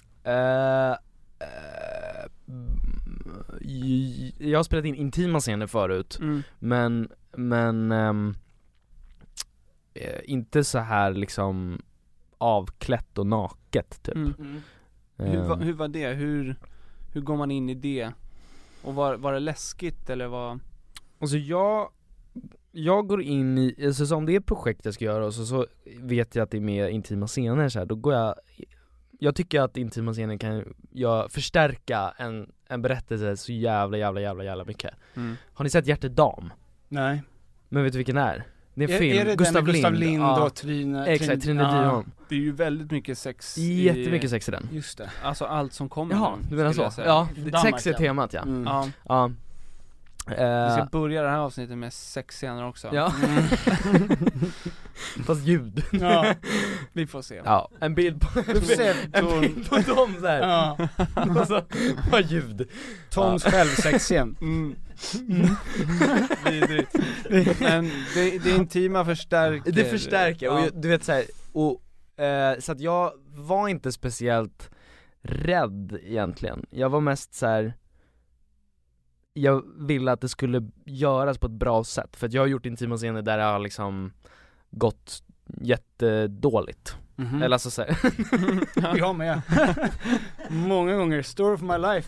Jag har spelat in intima scener förut, men inte så här liksom avklätt och naket typ. Hur var det? Hur går man in i det? Och var det läskigt eller vad? Alltså jag går in i, alltså som det är projekt jag ska göra och så vet jag att det är mer intima scener så här, då går jag tycker att intima scener kan förstärka en berättelse så jävla mycket. Har ni sett Hjärtedam? Nej. Men vet du vilken det är? Det är en film, är det Gustav Lind och Trine Dyrholm. Det är ju väldigt mycket sex jättemycket sex i den. Just det. Alltså allt som kommer. Ja, du menar så? Ja, sex är temat, ja. Ja. Vi ska börja det här avsnittet med sexscener också. Ja. Fast ljud. Ja. Vi får se. Ja, en bild på en bild på dem så här. Ja. Och så var ljud. Toms självsexscen. Vidrigt. Men det intima förstärker. Det förstärker och du vet så här, och så att jag var inte speciellt rädd egentligen. Jag var mest så här. Jag ville att det skulle göras på ett bra sätt. För att jag har gjort intima scener där det har liksom gått jättedåligt. Eller alltså såhär. Jag med. Många gånger, story of my life.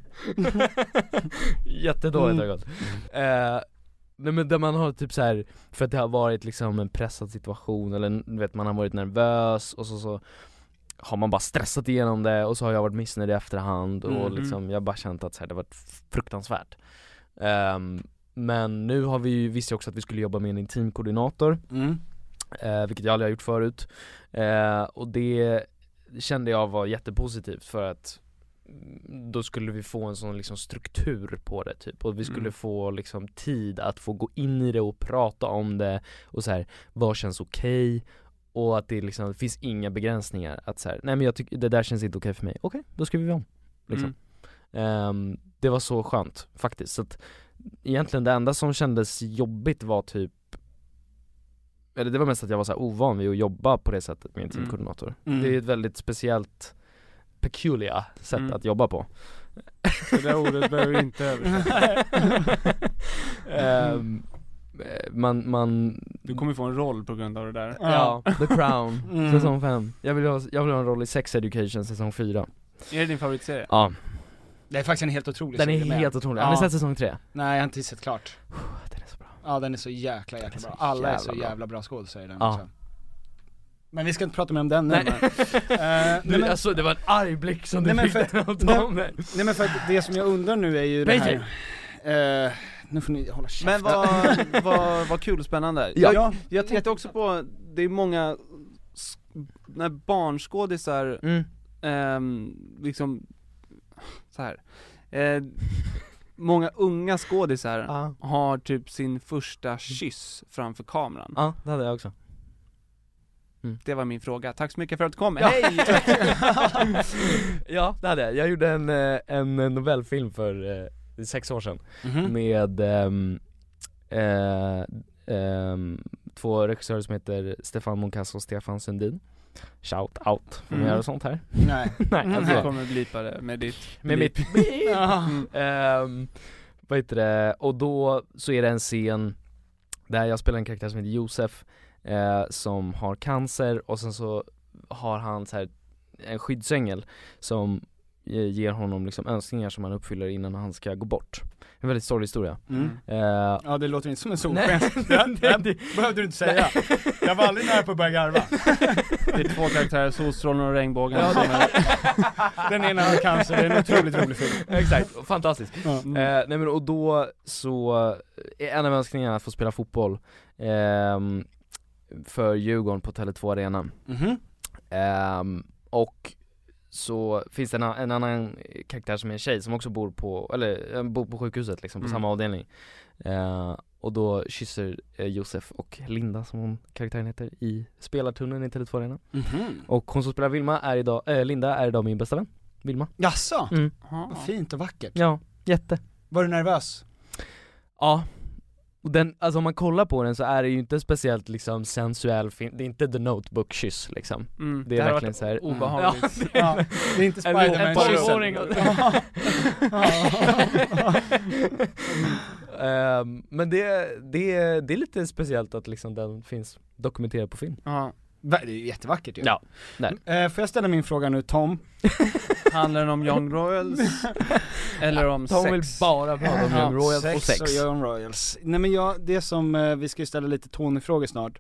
Jättedåligt har det gått. Nej, men där man har typ så här, för att det har varit liksom en pressad situation. Eller du vet, man har varit nervös. Och så har man bara stressat igenom det. Och så har jag varit missnöjd i efterhand. Och liksom, jag har bara känt att så här, det var fruktansvärt. Men nu har vi visst också att vi skulle jobba med en intimkoordinator. Vilket jag aldrig har gjort förut. Och det kände jag var jättepositivt. För att då skulle vi få en sån liksom struktur på det typ. Och vi skulle få liksom tid att få gå in i det och prata om det. Och så här, vad känns okej? Och att det liksom, det finns inga begränsningar. Att så här, nej men jag tycker det där känns inte okej för mig. Okej, då skriver vi om liksom. Det var så skönt faktiskt. Så att egentligen det enda som kändes jobbigt var typ, eller det var mest att jag var så här ovan vid att jobba på det sättet med en teamkoordinator. Det är ett väldigt speciellt peculiar sätt att jobba på. Det där ordet behöver inte översätta. Du kommer få en roll på grund av det där. Ja, The Crown, säsong 5. Jag vill ha en roll i Sex Education, säsong 4. Är det din favoritserie? Ja. Det är faktiskt en helt otrolig serie. Den är helt otrolig. Har ni sett säsong 3? Nej, jag har inte sett klart. Den är så bra. Ja, den är så jäkla bra. Alla är så jävla bra skådespelare den också. Men vi ska inte prata mer om den nu. Men alltså, det var en arg blick som du fick den att ta om mig. Nej men för att det som jag undrar nu är ju det här. Nu får ni hålla käften. Men vad kul och spännande. Jag tänkte också på, det är många när barnskådisar liksom så här. Många unga skådisar har typ sin första kyss framför kameran. Ja, det hade jag också. Det var min fråga. Tack så mycket för att du kom. Ja. Hej! Ja, det hade jag. Jag gjorde en novellfilm för 6 år sedan med två regissörer som heter Stefan Moncasso och Stefan Sundin. Shout out. Får man göra sånt här? Nej. Jag kommer blipa det med ditt mitt vad heter det? Och då så är det en scen där jag spelar en karaktär som heter Josef som har cancer, och sen så har han så här en skyddsängel som ger honom liksom önskningar som han uppfyller innan han ska gå bort. En väldigt sorglig historia. Ja, det låter inte som en solsken. Det behövde du inte säga. Jag var aldrig nära på att börja garva. Det är 2 karaktärer, solstrålen och regnbågen. Den ena har cancer, det är en otroligt rolig film. Exakt, fantastiskt. Nej men och då så är en av önskningarna att få spela fotboll för Djurgården på Tele2 Arena. Och så finns det en annan karaktär som är en tjej som också bor på sjukhuset liksom, på samma avdelning. Och då kysser Josef och Linda, som hon karaktären heter, i spelartunneln i Tele2 Arena. Och hon som spelar Linda är idag min bästa vän, Vilma. Jaså? Vad fint och vackert. Ja, jätte. Var du nervös? Ja. Och den, alltså om man kollar på den så är det ju inte speciellt liksom sensuell film. Det är inte The Notebook-kyss liksom. Det är verkligen så här obehagligt. Ja, det är inte Spider-Man-kyssen. Men det är lite speciellt att liksom den finns dokumenterad på film. Ja. Det är jättevackert ju. Ja. Får jag ställa min fråga nu, Tom? Handlar den om Young Royals? Eller om Tom sex? vill bara prata om Young Royals och sex. Och Young Royals. Nej men det som, vi ska ju ställa lite Tony-frågor snart.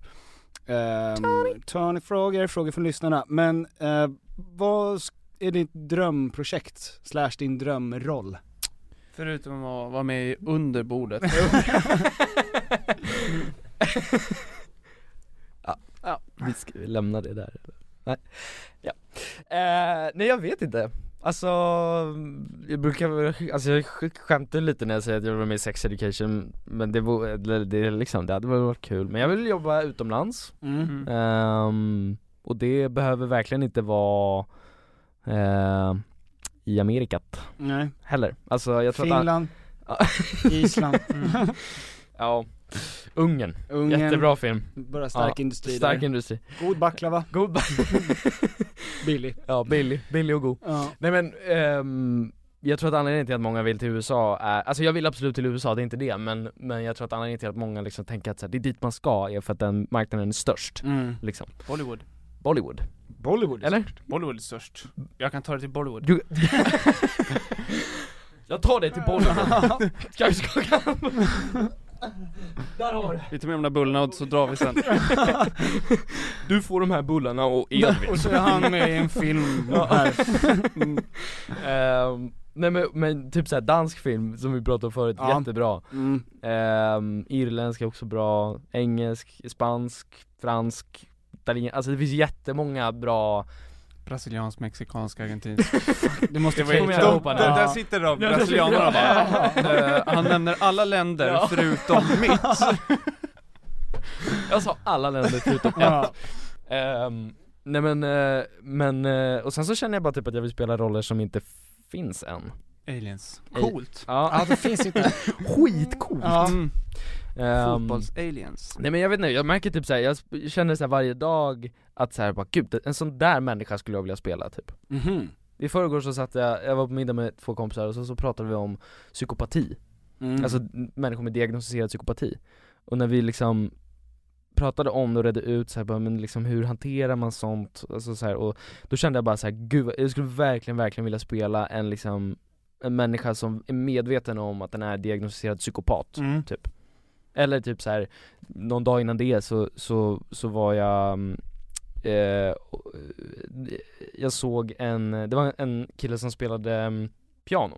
Tony-frågor från lyssnarna. Men vad är ditt drömprojekt / din drömroll? Förutom att vara med under bordet. Ja, vi ska lämna det där. Nej. Ja. Nej, jag vet inte. Alltså jag skämtar lite när jag säger att jag var med i Sex Education, men det liksom, det hade varit kul. Men jag vill jobba utomlands. Och det behöver verkligen inte vara i Amerikat. Nej. Heller. Alltså jag tror Finland. Island. Ja. Ungern. Jättebra film. Bara stark industri. Stark där. industri. God baklava. Billig. Ja, billig och god. Ja. Nej men jag tror att anledningen till att många vill till USA är, alltså jag vill absolut till USA, det är inte det, men jag tror att anledningen till att många liksom tänker att så här, det är dit man ska är för att den marknaden är störst liksom. Bollywood. Eller? Bollywood är störst. Jag kan ta det till Bollywood. Jag tar det till Bollywood. Ska vi skaka? Där har du. Lite med de där bullarna och så drar vi sen. Du får de här bullarna och Edvin. Och så är han med i en film här. Nej men typ såhär dansk film som vi pratade om förut, jättebra. Irländsk är också bra. Engelsk, spansk, fransk, italiensk. Alltså det finns jättemånga bra. Brasiliansk, mexikansk, argentinsk. Du måste där sitter de brasilianerna bara. Han nämner alla länder förutom mitt. Jag sa alla länder förutom ett. Nej men och sen så känner jag bara typ att jag vill spela roller som inte finns än. Aliens. Coolt. Ja, det finns inte. Skitcoolt. Fotbolls-aliens. Nej men jag vet inte, jag märker typ såhär, jag känner såhär varje dag att såhär bara gud, en sån där människa skulle jag vilja spela typ. I förrgår så satt jag var på middag med 2 kompisar och så pratade vi om psykopati. Alltså människor med diagnostiserad psykopati. Och när vi liksom pratade om det och redde ut så här, bara, men liksom hur hanterar man sånt, alltså så här, och då kände jag bara så här, gud, jag skulle verkligen vilja spela en liksom en människa som är medveten om att den är diagnostiserad psykopat typ. Eller typ så här, någon dag innan det så var jag såg det var en kille som spelade piano.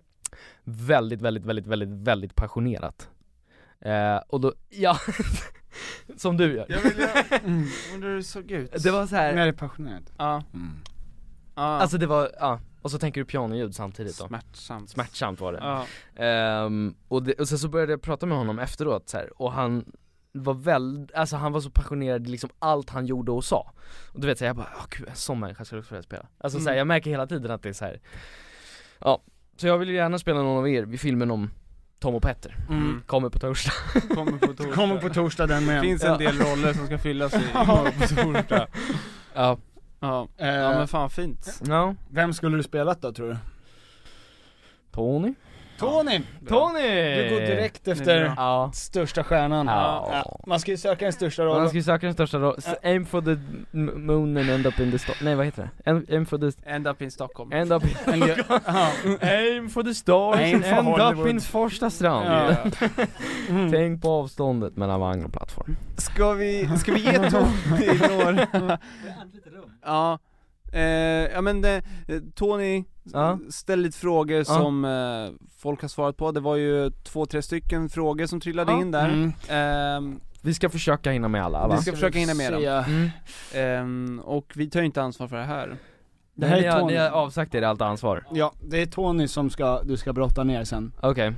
Väldigt passionerat. Och då som du gör. Undrar hur det såg ut. Det var så här. När är passionerad. Ja. Alltså det var och så tänker du pianoljud samtidigt då. Smärtsamt var det. Och sen så började jag prata med honom efteråt så här, och han var han var så passionerad i liksom allt han gjorde och sa. Och du vet så jag bara, gud, en sån människa ska du spela. Alltså så här, jag märker hela tiden att det är så här. Ja, så jag vill gärna spela någon av er i filmen om Tom och Petter. Kommer på torsdag. Kommer på torsdag den med. Finns en del roller som ska fyllas i på torsdag. Ja, men fan fint. Ja. Vem skulle du spela då, tror du? Tony? Tony! Du går direkt efter största stjärnan. Man ska ju söka den största rollen. Aim for the moon and end up in the Nej, vad heter det? Aim for the... End up in Stockholm. Aim for the stars and end up in Forsta strand. Tänk på avståndet mellan vagn och plattform. Ska vi ge Tony några? Ja. Tony ställde lite frågor som folk har svarat på. Det var ju 2-3 stycken frågor som trillade in där. Vi ska försöka hinna med alla, va? Vi ska försöka hinna med dem. Och vi tar ju inte ansvar för det här. Det här är Tony. Ni har avsagt er allt ansvar. Ja, det är Tony som du ska brotta ner sen. Okej.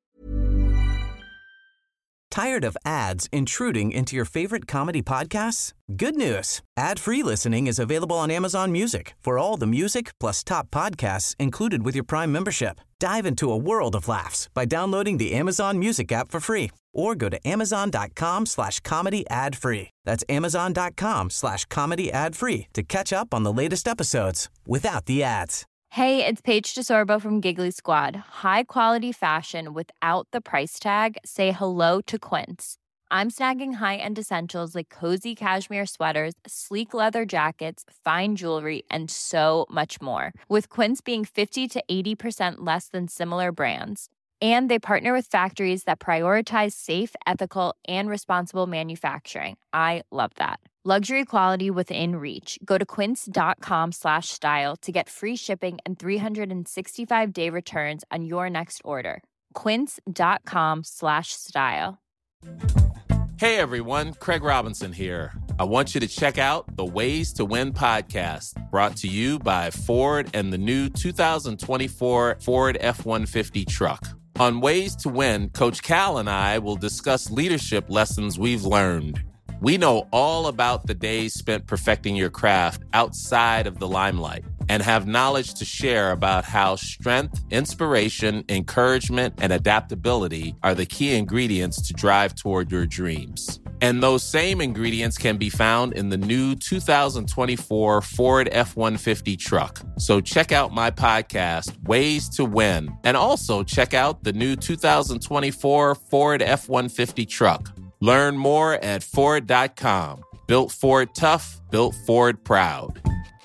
Tired of ads intruding into your favorite comedy podcasts? Good news. Ad-free listening is available on Amazon Music for all the music plus top podcasts included with your Prime membership. Dive into a world of laughs by downloading the Amazon Music app for free or go to amazon.com/comedy ad-free. That's amazon.com/comedy ad-free to catch up on the latest episodes without the ads. Hey, it's Paige DeSorbo from Giggly Squad. High quality fashion without the price tag. Say hello to Quince. I'm snagging high-end essentials like cozy cashmere sweaters, sleek leather jackets, fine jewelry, and so much more. With Quince being 50 to 80% less than similar brands. And they partner with factories that prioritize safe, ethical, and responsible manufacturing. I love that. Luxury quality within reach. Go to quince.com/style to get free shipping and 365-day returns on your next order. Quince.com/style. Hey everyone, Craig Robinson here. I want you to check out the Ways to Win podcast, brought to you by Ford and the new 2024 Ford F-150 truck. On Ways to Win, Coach Cal and I will discuss leadership lessons we've learned. We know all about the days spent perfecting your craft outside of the limelight and have knowledge to share about how strength, inspiration, encouragement, and adaptability are the key ingredients to drive toward your dreams. And those same ingredients can be found in the new 2024 Ford F-150 truck. So check out my podcast, Ways to Win, and also check out the new 2024 Ford F-150 truck. Learn more at Ford.com. Built Ford tough, built Ford proud.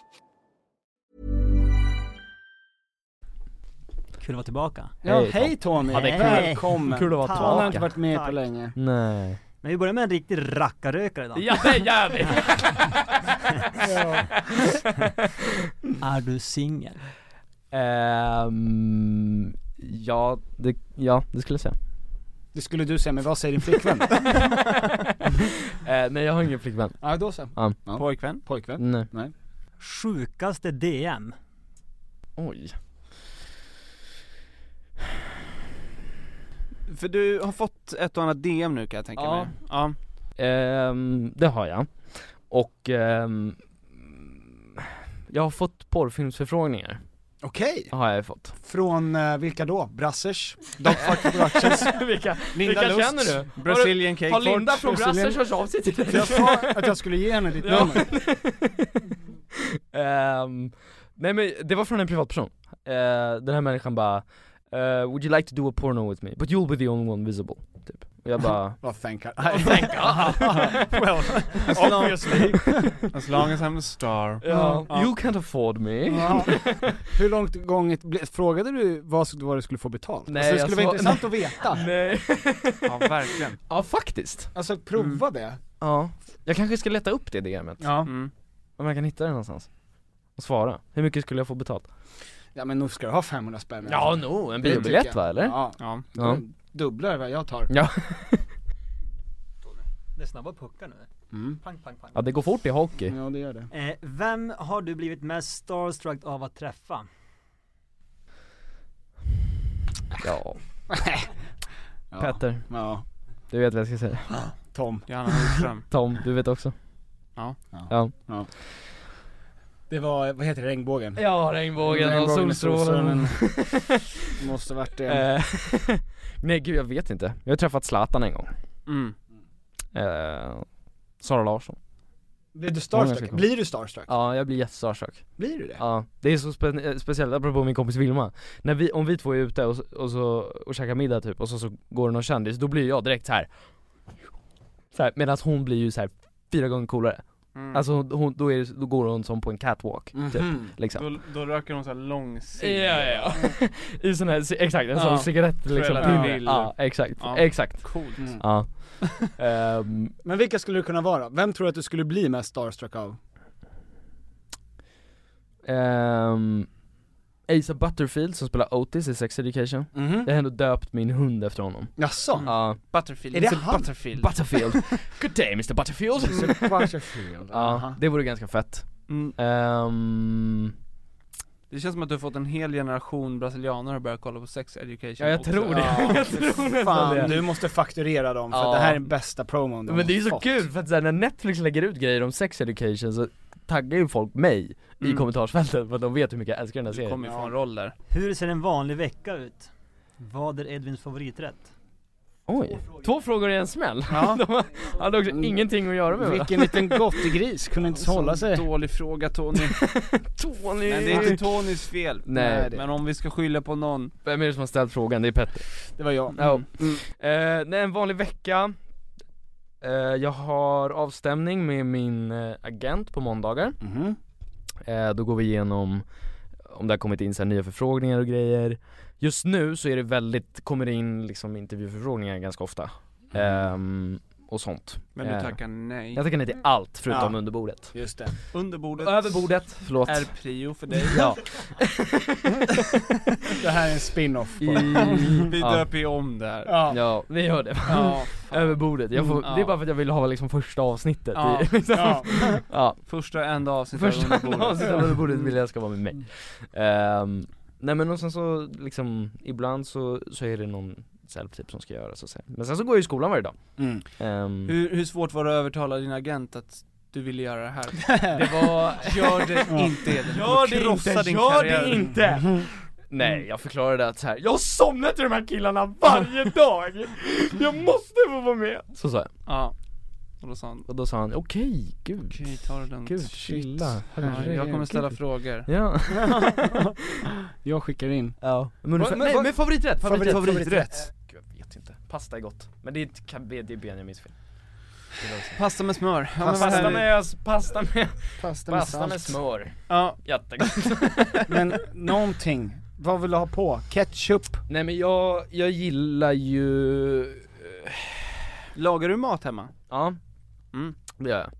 Kul att vara tillbaka. Ja, hej Tony. Välkommen. Kul att vara tillbaka. Han har inte varit med på länge. Nej. Men vi börjar med en riktig rackarrökare idag. Ja, det gör vi. Är du singel? Ja, det skulle jag säga. Det skulle du säga, men vad säger din flickvän? Nej, jag har ingen flickvän. Ja, då så. Ja. Pojkvän? Nej. Sjukaste DM? Oj. För du har fått ett och annat DM nu, kan jag tänka mig. Ja. Det har jag. Och jag har fått porrfilmsförfrågningar. Okej. Har jag fått. Från vilka då? Brassers? Dogfight Productions? vilka Linda vilka Lust, känner du? Brazilian Cake. Har Linda från Brassers hört av sig till dig? Jag sa att jag skulle ge henne ditt nummer. Nej, men det var från en privatperson. Den här människan bara would you like to do a porno with me? But you'll be the only one visible, typ. Och jag bara thank God. Well, obviously. As long as I'm a star. You can't afford me. Hur långt gånget frågade du vad du skulle få betalt? Nej, alltså, det skulle vara intressant att veta. Nej. Ja, verkligen. Ja, faktiskt. Alltså prova det. Ja. Jag kanske ska leta upp det DM:et. Ja. Om jag kan hitta det någonstans. Och svara. Hur mycket skulle jag få betalt? Ja, men nu ska du ha 500 spänn. Ja, en biobiljett, va, eller? Ja. Dubblar vad jag tar. Ja. Det är snabba puckar nu. Pang. Ja, det går fort i hockey. Ja, det gör det. Vem har du blivit mest starstruck av att träffa? Ja. Petter. Ja. Du vet vad jag ska säga. Tom. Tom, du vet också. Ja. Det var, vad heter det, regnbågen? Ja, regnbågen och solstrålen. Måste varit det. Nej, gud, jag vet inte. Jag har träffat Zlatan en gång. Sara Larsson. Blir du starstruck? Blir du starstruck? Ja, jag blir jättestarstruck. Blir du det? Ja, det är så speciellt, apropå min kompis Vilma. Om vi två är ute och käkar middag typ, och så går det någon kändis, då blir jag direkt så här, medan hon blir ju så här 4 gånger coolare. Alltså då går hon som på en catwalk typ, liksom. Då röker hon så här lång Ja. I sån här, exakt, en sån cigarett liksom. Ja, exakt. Exakt. Coolt. Ja. Men vilka skulle du kunna vara? Vem tror du att du skulle bli mest starstruck av? Asa Butterfield som spelar Otis i Sex Education. Jag har ändå döpt min hund efter honom. Jaså? Ja. Butterfield. Är det han? Butterfield. Good day Mr. Butterfield. Butterfield. Ja, det vore ganska fett. Det känns som att du har fått en hel generation brasilianer att börja kolla på Sex Education. Ja, jag tror det. Jag tror fan, det. du måste fakturera dem för att det här är den bästa promon de Men det är så fått. kul för att när Netflix lägger ut grejer om Sex Education så taggar ju folk mig i kommentarsfältet för att de vet hur mycket jag älskar den här serien. Du kommer ju få en roll där. Hur ser en vanlig vecka ut? Vad är Edvins favoriträtt? Oj, 2 frågor i en smäll. Ja. De hade också ingenting att göra med varandra. Vilken liten gottegris, kunde inte hålla sig. Dålig fråga Tony. Tony. Men det är inte Tonys fel. Nej. Men om vi ska skylla på någon. Vem är det som har ställt frågan? Det är Petter. Det var jag. Ja. Nej, en vanlig vecka. Jag har avstämning med min agent på måndagar. Då går vi igenom om det har kommit in så här nya förfrågningar och grejer. Just nu så är det kommer det in liksom intervjuförfrågningar ganska ofta. Och sånt. Men du tackar nej. Jag tackar nej till allt förutom under bordet. Just det. Under bordet. Över bordet, förlåt. Är prio för dig. Ja. Det här är en spin-off. Vi döper ju om det här. Ja, vi gör det. Över bordet. Det är bara för att jag vill ha liksom första avsnittet. Första och enda avsnittet. Första avsnittet under bordet vill jag ska vara med mig. Nej men och sen så liksom ibland så är det någon self-tip som ska göras och så. Men sen så går jag i skolan varje dag. Hur svårt var det att övertala din agent att du ville göra det här? Det var gör det inte. Gör det inte. Nej, jag förklarade att så här, jag har somnat till de här killarna varje dag. Jag måste få vara med. Så sa jag. Ja. Och då sa han okej, gud. Okej, ta det lugnt. Gud, chilla. Jag kommer ställa frågor. Ja. Jag skickar in. Ja. Men favoriträtt. Favoriträtt. Gud, jag vet inte. Pasta är gott. Men det är Benjamins fel. Pasta med smör. Pasta med smör. Ja, jättegott. Men någonting. Vad vill du ha på? Ketchup? Nej men jag gillar ju. Lagar du mat hemma? Ja. Det gör jag.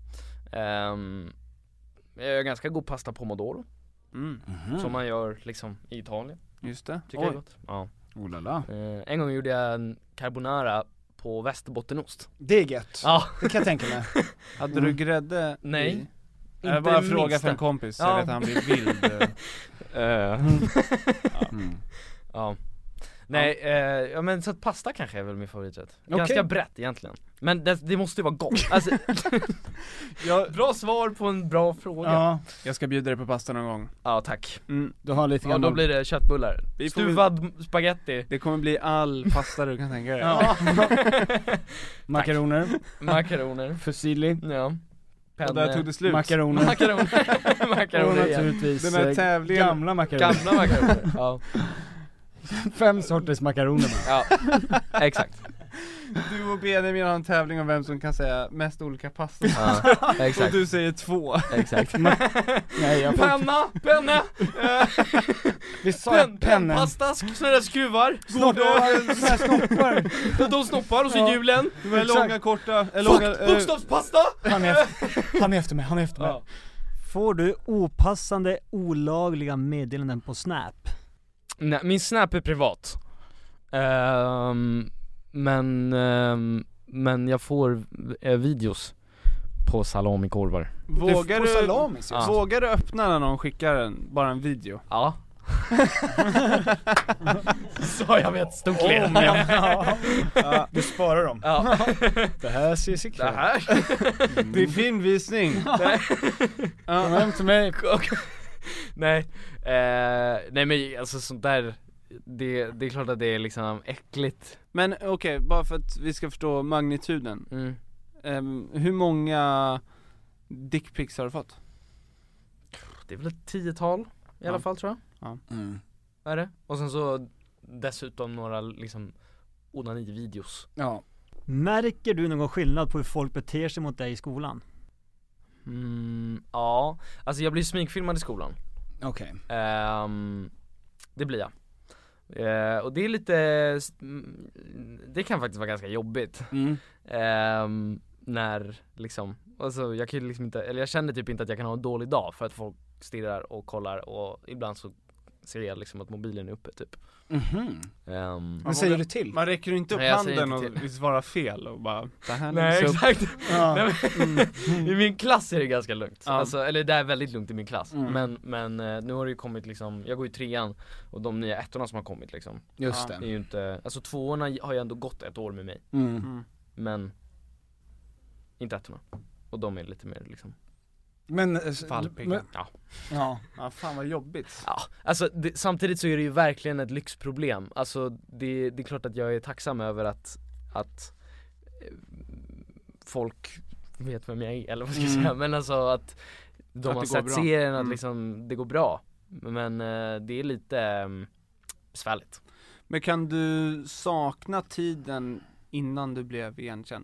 Jag gör ganska god pasta pomodoro. Som man gör liksom i Italien. Just det. Tycker jag är gott. Ja. Olala. En gång gjorde jag en carbonara på västerbottenost. Det är gött. Ja. Det kan jag tänka mig. Hade du grädde? Nej. Jag bara fråga för en kompis. Jag vet att han blir vild. Ja. Nej, ja men så att pasta kanske är väl min favoriträtt. Ganska brett egentligen. Men det måste ju vara gott. Alltså, bra svar på en bra fråga. Ja. Jag ska bjuda dig på pasta någon gång. Ja, tack. Du har lite grann. Då blir det köttbullar. Stuvad spaghetti. Det kommer bli all pasta du kan tänka dig. Ja. Makaroner. Fusilli. Ja. Och där tog det slut. Makaroner. Och naturligtvis den här tävlingen. Gamla makaroner. Ja. 5 sorters makaroner. Ja, exakt. Du och Benjamin har en tävling om vem som kan säga mest olika pasta. Ja, exakt. Och du säger 2. Exakt. Nej, jag Penna. Vi sa penna. Pasta, sådana där skruvar. Snoppar. De snoppar och så hjulen. De är långa, korta. Bokstavspasta. Han är efter mig. Ja. Får du opassande, olagliga meddelanden på Snap? Nej, min Snap är privat. Men jag får videos på salamikorvar. Vågar du öppna när någon skickar bara en video? Ja. Så jag vet stort leende. Ja. Du sparar dem. Ja. Det här ser sig det här. Det är filmvisning. Kom hem till mig. Nej. Nej men alltså sånt där. Det är klart att det är liksom äckligt. Men okej, bara för att vi ska förstå magnituden. Hur många dickpics har du fått? Det är väl ett 10-tal i alla fall, tror jag. Är det? Och sen så dessutom några liksom onani-videos. Ja. Märker du någon skillnad på hur folk beter sig mot dig i skolan? Ja, alltså jag blir sminkfilmad i skolan. Okej. Det blir jag. Och det är lite, det kan faktiskt vara ganska jobbigt. När liksom, alltså jag kan liksom inte, eller jag känner typ inte att jag kan ha en dålig dag för att folk stirrar och kollar, och ibland så ser jag liksom att mobilen är uppe typ. Vad säger du till? Man räcker inte upp handen och svarar fel och bara det här. Nej, exakt. I min klass är det ganska lugnt. Alltså, eller det är väldigt lugnt i min klass. Men nu har det ju kommit liksom, jag går i 3:an och de nya 1:orna som har kommit liksom. Just det. Det är ju inte, alltså 2:orna har ju ändå gått 1 år med mig. Men inte 1:orna. Och de är lite mer liksom fallpigga. Ja, fan vad jobbigt. Ja, alltså samtidigt så är det ju verkligen ett lyxproblem. Alltså det är klart att jag är tacksam över att folk vet vem jag är, eller vad ska jag säga. Men alltså att de har sett serien, att liksom det går bra. Men det är lite besvärligt. Men kan du sakna tiden innan du blev igenkänd?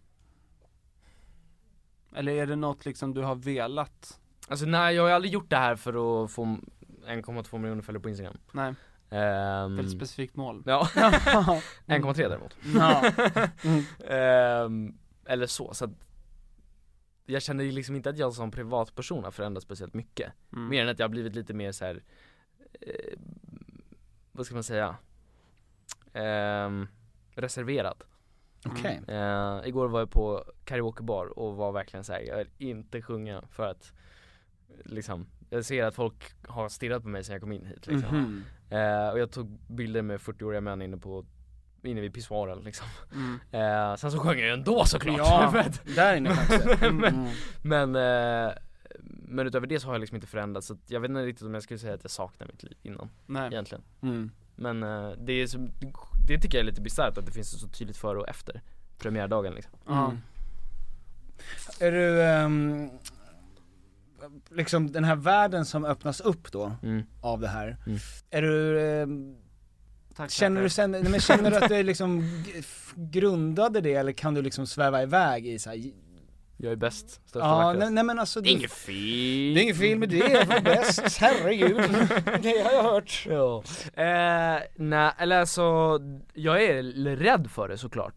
Eller är det något liksom du har velat? Alltså nej, jag har aldrig gjort det här för att få 1,2 miljoner följare på Instagram. Nej. Ett specifikt mål. Ja. 1,3 däremot. Eller så att jag känner ju liksom inte att jag som privatperson har förändrats speciellt mycket. Mer än att jag har blivit lite mer så här, vad ska man säga? Reserverad. Okej. Igår var jag på karaokebar och var verkligen så här: jag vill inte sjunga för att liksom, jag ser att folk har stirrat på mig sen jag kom in hit liksom. Och jag tog bilder med 40-åriga män inne vid pissoaren liksom. Sen så sjöng jag ändå såklart. Ja, där inne kanske. Men utöver det så har jag liksom inte förändrats, så jag vet inte riktigt om jag skulle säga att jag saknar mitt liv innan. Nej. Egentligen. Men det tycker jag är lite bisarrt att det finns så tydligt före och efter premiärdagen liksom. Är du liksom den här världen som öppnas upp då av det här. Är du känner du att du liksom grundade det, eller kan du liksom sväva iväg i så här? Jag är bäst, största vackrast. Nej men alltså det är inget fel. Det är inget fel med det, jag är bäst, herregud. Det har jag hört. Nej, eller alltså jag är rädd för det såklart.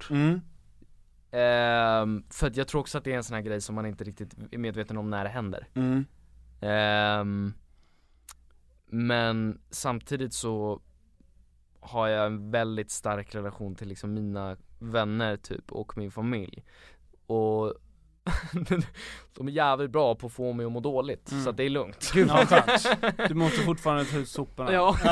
För att jag tror också att det är en sån här grej som man inte riktigt är medveten om när det händer. Men samtidigt så har jag en väldigt stark relation till liksom mina vänner typ och min familj. Och de är jävligt bra på att få mig att må dåligt, så att det är lugnt. Gud vad skönt. Du måste fortfarande ta ut soporna.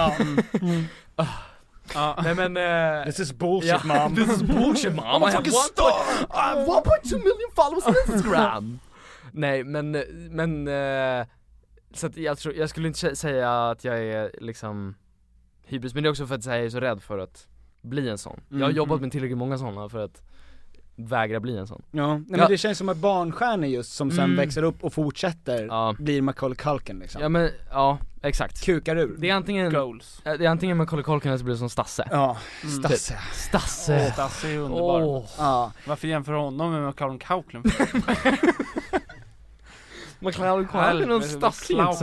Nej men this is bullshit mom. This is bullshit mom. I have 1.2 million followers on Instagram. Nej men så att jag skulle inte säga att jag är liksom hybris, men det är också för att jag är så rädd för att bli en sån. Jag har jobbat med tillräckligt många såna för att vägra bli en sån. Men det känns som att barnstjärnor just som sen växer upp och fortsätter blir Macaulay Culkin liksom. Ja men, exakt. Kukar ur. Det är antingen goals. Det är antingen Macaulay Culkin eller så blir det som Stasse. Stasse är underbar. Varför jämför honom med Macaulay Culkin? Macaulay Culkin och Stasse inte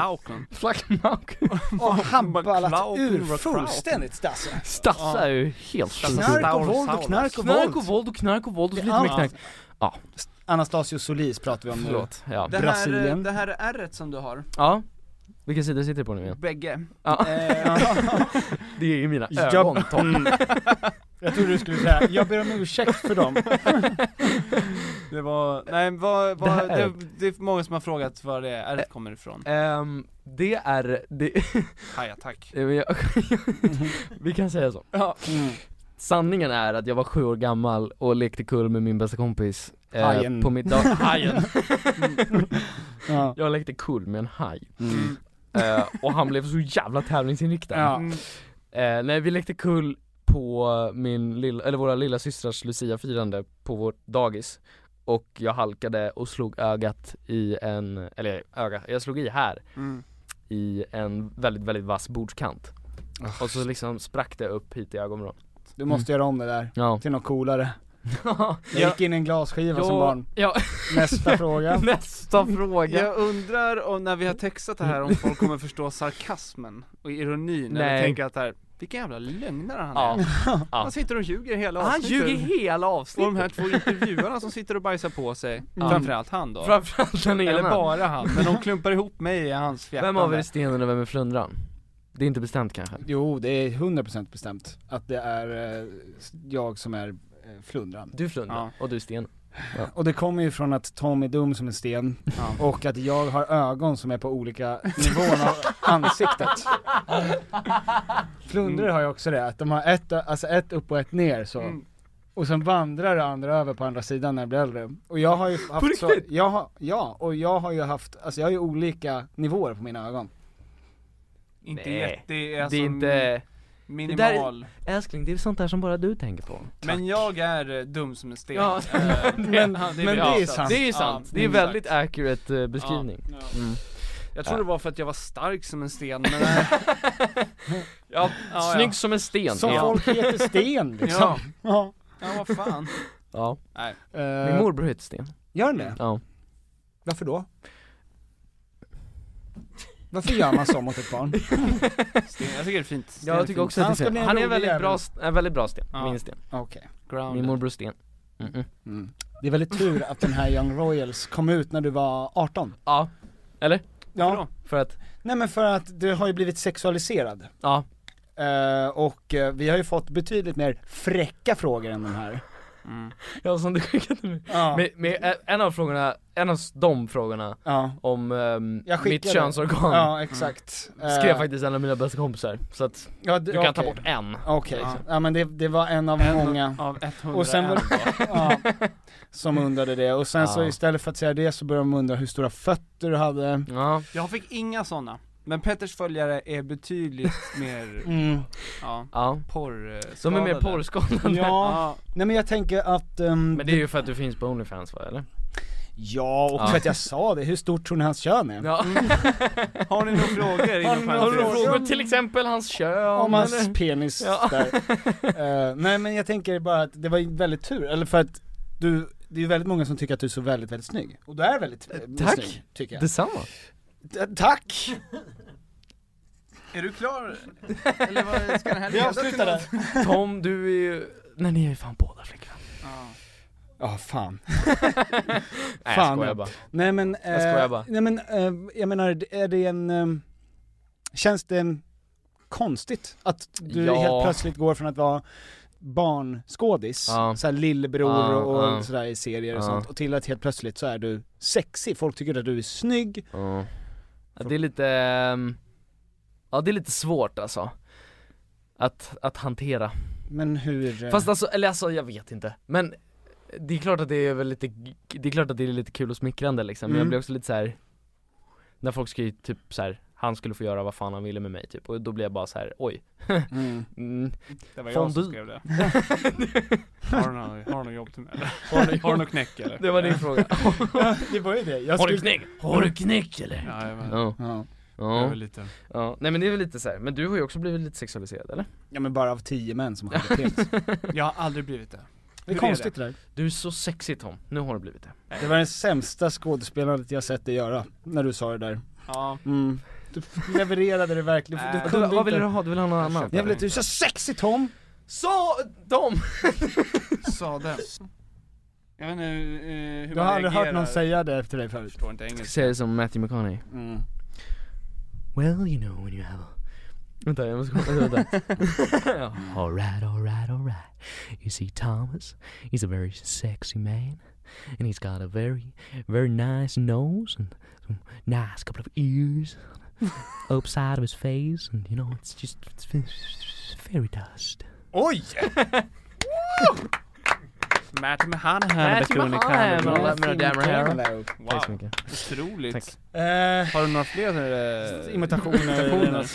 han ballat ur fullständigt Stasse. Stasse är ju helt knark och våld och knark och våld och lite mer knark. Anastasio Solis pratar vi om nu. Det här är ärret som du har. Ja. Vilken sida sitter du på nu igen? Bägge. Det är ju mina ögon. Jag trodde du skulle säga, jag ber om ursäkt för dem. Det var, det är många som har frågat var det ärret kommer ifrån. Det är Haja, tack. Vi kan säga så. Sanningen är att jag var 7 år gammal och lekte kull med min bästa kompis på mitt hajen. Jag lekte kull med en haj. Och han blev så jävla tävlingsinriktad. När vi lekte kull på våra lilla systrars Lucia-firande på vårt dagis. och jag halkade och slog ögat i jag slog i här i en väldigt, väldigt vass bordskant. Och så liksom sprack det upp hit i ögonvrån. Du måste göra om det där till något coolare. Jag gick in i en glasskiva som barn. Nästa fråga. Nästa fråga. Jag undrar om när vi har textat det här om folk kommer förstå sarkasmen och ironin. Eller tänker att det här, vilken jävla lögnare han är. Han sitter och ljuger hela avsnittet. Han ljuger hela avsnittet. Och de här 2 intervjuarna som sitter och bajsar på sig. Framförallt han då. Framförallt den ena. Eller bara han. Men de klumpar ihop mig i hans fjärtan. Vem av er är stenen och vem är flundran? Det är inte bestämt kanske? Jo, det är 100% bestämt att det är jag som är flundran. Du är flundran och du är sten. Ja. Och det kommer ju från att Tom är dum som en sten och att jag har ögon som är på olika nivåer av ansiktet. Flundrar har ju också det, att de har ett upp och ett ner så. Och sen vandrar det andra över på andra sidan när jag blir äldre. Och jag har ju haft så, jag har ju haft, alltså jag har ju olika nivåer på mina ögon. Inte det är det är inte minimal. Det där, älskling, det är sånt där som bara du tänker på. Men jag är dum som en sten. Ja, men det är sant. Det är sant. Det är väldigt accurate beskrivning. Jag tror det var för att jag var stark som en sten, men snygg som en sten. Som folk heter sten liksom. Ja, vad fan. Ja. Nej. Min morbror heter Sten. Gör den det? Ja. Varför då? Varför gör man så mot ett barn? Sten, jag tycker det är fint. Sten, jag tycker också att det är fint. Han är väldigt bra sten, min sten. Okej. Min morbror Sten. Det är väldigt tur att den här Young Royals kom ut när du var 18. Ja. Eller? Ja. För att? Nej, men för att du har ju blivit sexualiserad. Ja. Och vi har ju fått betydligt mer fräcka frågor än de här. Ja, som du skickade mig. Med en av de frågorna om mitt könsorgan. Ja, exakt. Skrev faktiskt en av mina bästa kompisar. Så att du kan ta bort en. Okej. Ja, men det var en av många. Av 100. Och sen som undrade det. Och sen så istället för att säga det så började de undra hur stora fötter du hade. Ja. Jag fick inga sådana. Men Petters följare är betydligt mer porrskadade. De är mer porrskadade. Ja. Nej, men jag tänker att men det är ju för att du finns på OnlyFans, va, eller? Ja, och för att jag sa det. Hur stort tror ni hans kön är? Ja. Har ni några frågor? Har du frågor till exempel hans kön? Om hans penis där. Nej, men jag tänker bara att det var väldigt tur. Eller för att det är ju väldigt många som tycker att du är så väldigt, väldigt snygg. Och du är väldigt snygg, tycker jag. Detsamma. Tack! Är du klar? Eller vad ska den här leda till något? Tom, du är ju... Nej, ni är ju fan båda flickvän. Ja, fan. Nej, jag skojar bara. Nej, men... jag skojar bara. Nej, men jag menar, är det en... känns det konstigt att du helt plötsligt går från att vara barnskådis, så här lillebror och sådär i serier och sånt, och till att helt plötsligt så är du sexy. Folk tycker att du är snygg. Det är lite... det är lite svårt alltså. Att hantera. Men hur... Fast alltså, jag vet inte. Men det är klart att det är väl lite... Det är klart att det är lite kul och smickrande liksom. Men jag blir också lite så här. När folk skriver typ så här, han skulle få göra vad fan han ville med mig typ. Och då blir jag bara så här, oj. Det var jag som skrev det. Har du något jobb till mig? Har du något knäck eller? Det var din fråga. Det var ju det. Har du knäck eller? Ja. Ja. Lite. Ja, nej men det är väl lite så här. Men du har ju också blivit lite sexualiserad, eller? Ja, men bara av 10 män som har penis. Jag har aldrig blivit det. Det är konstigt det där. Du är så sexig, Tom, nu har du blivit det. Det var den sämsta skådespelandet jag sett dig göra. När du sa det där. Ja. Du levererade det verkligen. Vad vill du ha? Du vill ha något annat? Jag vill att du är så sexig, Tom. Sa Tom. Sa det. Jag vet inte hur du har aldrig hört någon säga det efter dig förut. Förstår inte engelska. Säger det som Matthew McConaughey. Well, you know when you have a... Vänta, jag måste komma till det. All right. You see Thomas, he's a very sexy man. And he's got a very, very nice nose. And some nice couple of ears. Upside of his face. And you know, it's fairy dust. Oj! Matthew McConaughey. Tack så mycket. Otroligt. Har du några fler imitationer?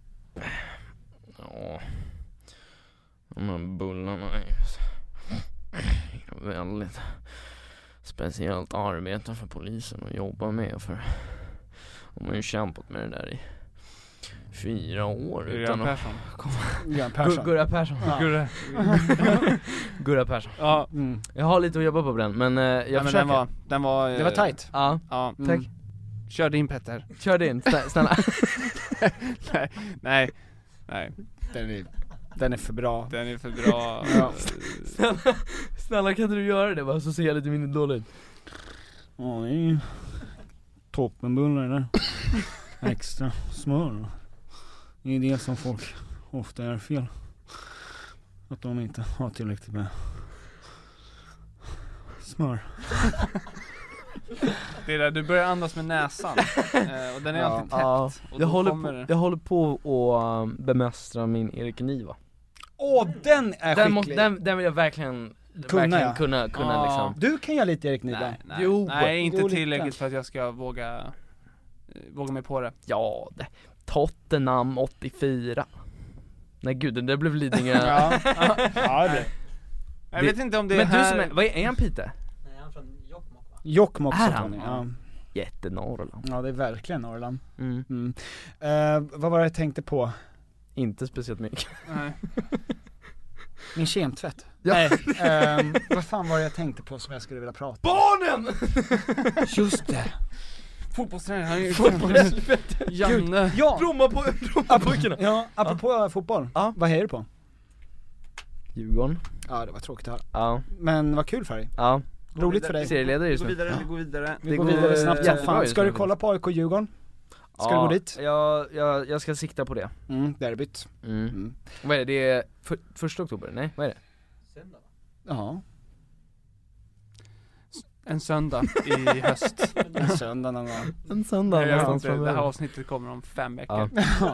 Ja. De här bullarna. väldigt speciellt arbete för polisen att jobba med, för de har ju kämpat med det där i 4 år utan att komma. Gurra Persson. Gurra Persson. Ja. Jag har lite att jobba på den, men jag försöker. Den var det var tight. Ja. Tack. Kör din, Petter. Kör din, snälla. Nej. Den är för bra. Den är för bra. Ja. Snälla, kan du göra det bara, så ser jag lite mindre dåligt. Ja, det är ju toppenbullar där. Extra smör. Det är det som folk ofta är fel. Att de inte har tillräckligt med smör. Det är där du börjar andas med näsan. Och den är alltid tätt. Och jag håller på att bemästra min Erik Niva. Den är skicklig. Den vill jag verkligen kunna liksom. Du kan göra lite Erik Niva. Nej, inte tillräckligt för att jag ska våga mig på det. Ja, Tottenham 84. Nej gud, det blev Lidingö. Ja, det. Jag vet inte om det men här. Du som är han Pite? Nej, han är från Jokkmokk, va? Jokkmokk, är han? Ja. Jättenorrland. Ja, det är verkligen Norrland. Vad var det jag tänkte på? Inte speciellt mycket. Nej. Min kemtvätt. Ja. Nej, vad fan var det jag tänkte på som jag skulle vilja prata om? Barnen! Just det. Fotbollstränare, han är ju Janne. Ja. Brommapojkarna. Ja, apropå fotboll. Ja. Vad hejar du på? Djurgården. Ja, det var tråkigt att höra. Ja. Men vad kul för dig. Ja. Roligt för dig. Serieledare just nu. Vi går vidare. Vi går vidare snabbt som fan. Ska du kolla på AIK Djurgården? Ska du gå dit? Jag ska sikta på det. Derbyt. Vad är det? Det är 1 oktober? Nej, vad är det? Söndag, va? Ja. En söndag i höst. En söndag någon gång. En söndag. Det här avsnittet kommer om 5 veckor.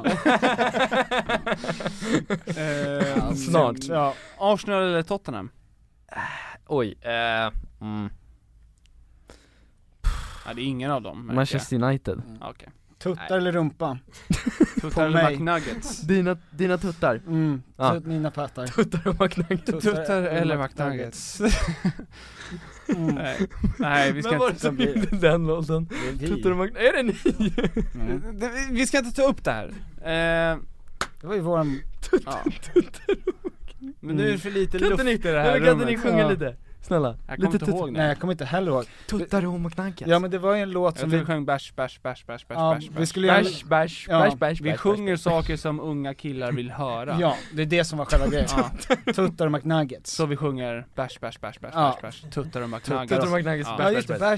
Ja. Snart. Ja. Arsenal eller Tottenham? Oj. Ja, det är ingen av dem. Manchester United. Okej. Tuttar eller rumpa? Tuttar eller McNuggets? Dina tuttar. Mina pattar. Tuttar och McNuggets. Tuttar eller McNuggets? Nej, vi ska men var inte det som den låten? Tuttar och McNuggets. Är det ni? Vi ska inte ta upp det här. Det var ju våran Men nu är det för lite luft i det här rummet. Kan ni sjunga lite? Snälla. Jag kommer inte ihåg det. Nej, jag kommer inte heller ihåg. Tuttar och McNuggets. Ja, men det var ju en låt som vi sjöng bash. Vi skulle vi sjunger saker som unga killar vill höra. Ja, det är det som var själva grejen. Tuttar och McNuggets. Så vi sjunger bash. Tuttar och McNuggets. Tuttar och McNuggets. Ja, just det.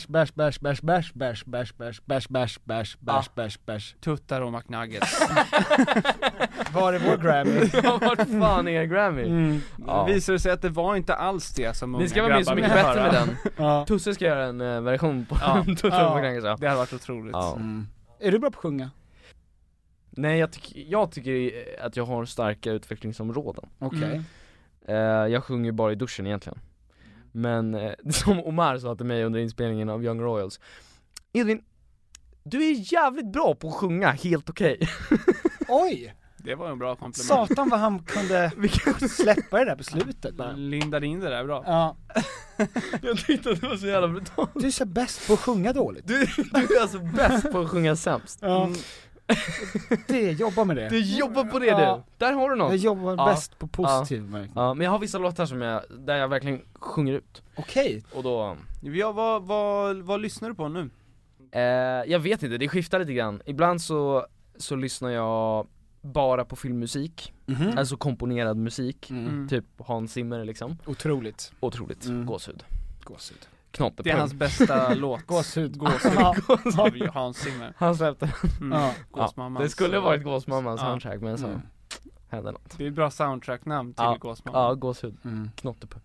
Bash. Tuttar och McNuggets. Var är vår Grammy? Ja, vart fan är Grammy? Det visade sig att det var inte alls det som ni ska vara med så mycket bättre med den. Tusse ska göra en version på Tuttar och McNuggets. Det hade varit otroligt. Är du bra på att sjunga? Nej, jag tycker att jag har starka utvecklingsområden. Okej. Jag sjunger bara i duschen egentligen. Men som Omar sa till mig under inspelningen av Young Royals: Edvin, du är jävligt bra på att sjunga, helt okej. Oj! Det var en bra komplimang. Satan vad han kunde släppa det där på slutet bara. Lindade in det där bra. Ja. Jag tyckte att det var så jävla brutalt. Du är så bäst på att sjunga dåligt. Du är alltså bäst på att sjunga sämst. Ja. Det, jobba med det. Du jobbar på det du. Där har du något. Jag jobbar bäst på positiv. Ja, men jag har vissa låtar som där jag verkligen sjunger ut. Okej. Och då vad lyssnar du på nu? Jag vet inte, det skiftar lite grann. Ibland så lyssnar jag bara på filmmusik. Alltså komponerad musik. Typ Hans Zimmer liksom. Otroligt. Gåshud. Knottepung. Det är hans bästa låt. Gåshud. Hans Zimmer. Han släppte Gåsmamman. Det skulle varit Gåsmammans soundtrack, men så hände något. Det är ett bra soundtrack-namn till Gåsmamman. Ja, Gåshud. Knottepung.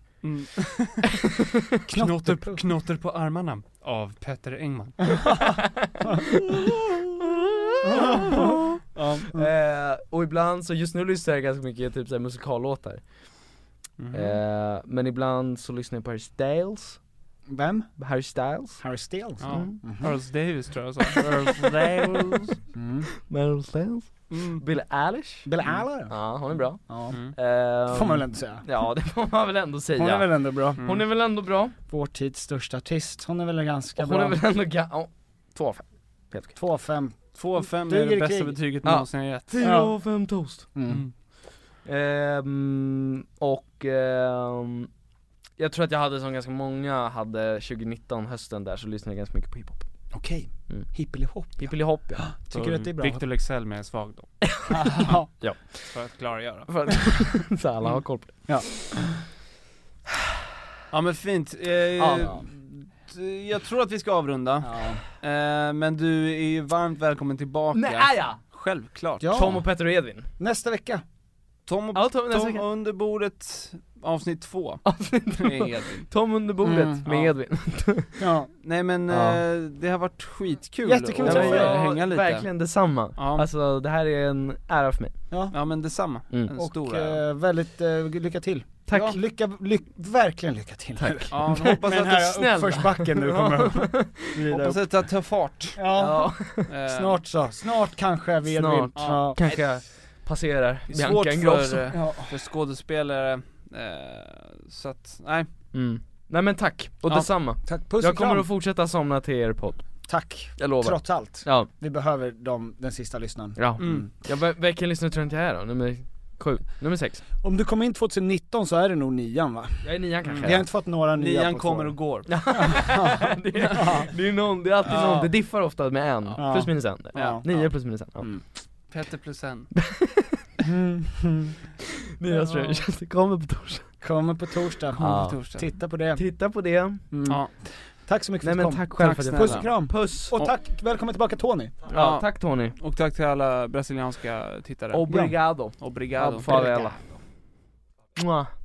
Knotter på armarna av Petter Engman. Och ibland så, just nu lyssnar jag ganska mycket typ så här musikallåtar. Men ibland så lyssnar jag på Harry Styles. Vem? Harry Styles. Harry Styles. Harry Davis tror jag så. Harry Styles. Harry Styles. Billie Eilish. Billie Eilish? Ja, hon är bra. Får man väl ändå säga. Ja, det får man väl ändå säga. Hon är väl ändå bra. Hon är väl ändå bra. Vår tids största artist. Hon är väl ganska bra. Hon är väl ändå 2 av 5. 2 av 5. 2 av 5 är det bästa betyget någonsin jag gett. 4 av 5 toast. Jag tror att jag hade som ganska många hade 2019 hösten där, så lyssnade jag ganska mycket på hiphop. Okej. Hippelihop. Hippelihop, ja. Tycker du att det är bra? Victor Leksell med svag då. Ja. För att klargöra. Så alla har koll på det. Ja. Ja men fint. Jag tror att vi ska avrunda. Men du är ju varmt välkommen tillbaka. Nej, ja. Självklart. Ja. Tom och Petter och Edvin. Nästa vecka. Tom under bordet avsnitt 2. Tom under bordet med Edvin. Ja. Nej men det har varit skitkul. Jättekul att hänga lite. Verkligen detsamma. Alltså det här är en ära för mig. Ja men detsamma. En stor ära. Väldigt lycka till. Tack. Ja, verkligen lycka till. Tack. Ja, hoppas att det snälla uppförsbacken nu kommer upp. Hoppas att det tar fart. Ja. Snart kanske vi kanske passerar Bianca Ingrosso för skådespelare. Så att, nej. Nej men tack, och detsamma. Tack, puss jag kommer att fortsätta somna till er podd. Tack, jag lovar. Trots allt. Ja. Vi behöver den sista lyssnaren. Ja. Vilken lyssnare tror inte jag är då? Nummer 6. Om du kommer in 2019 så är det nog 9:an va? Jag är 9:an kanske. Vi har inte fått några nya. 9:an kommer och går. det är alltid någon, det diffar ofta med en. Plus minus en. 9 plus minus en. Petter plus en. Nya Strangers, det kommer på torsdag. Kommer på torsdag. Titta på det. Ja. Tack så mycket för att du kom. Tack själv för att puss och kram. Puss. Och tack, välkommen tillbaka Tony. Ja, tack Tony. Och tack till alla brasilianska tittare. Obrigado. Obrigado. Favela.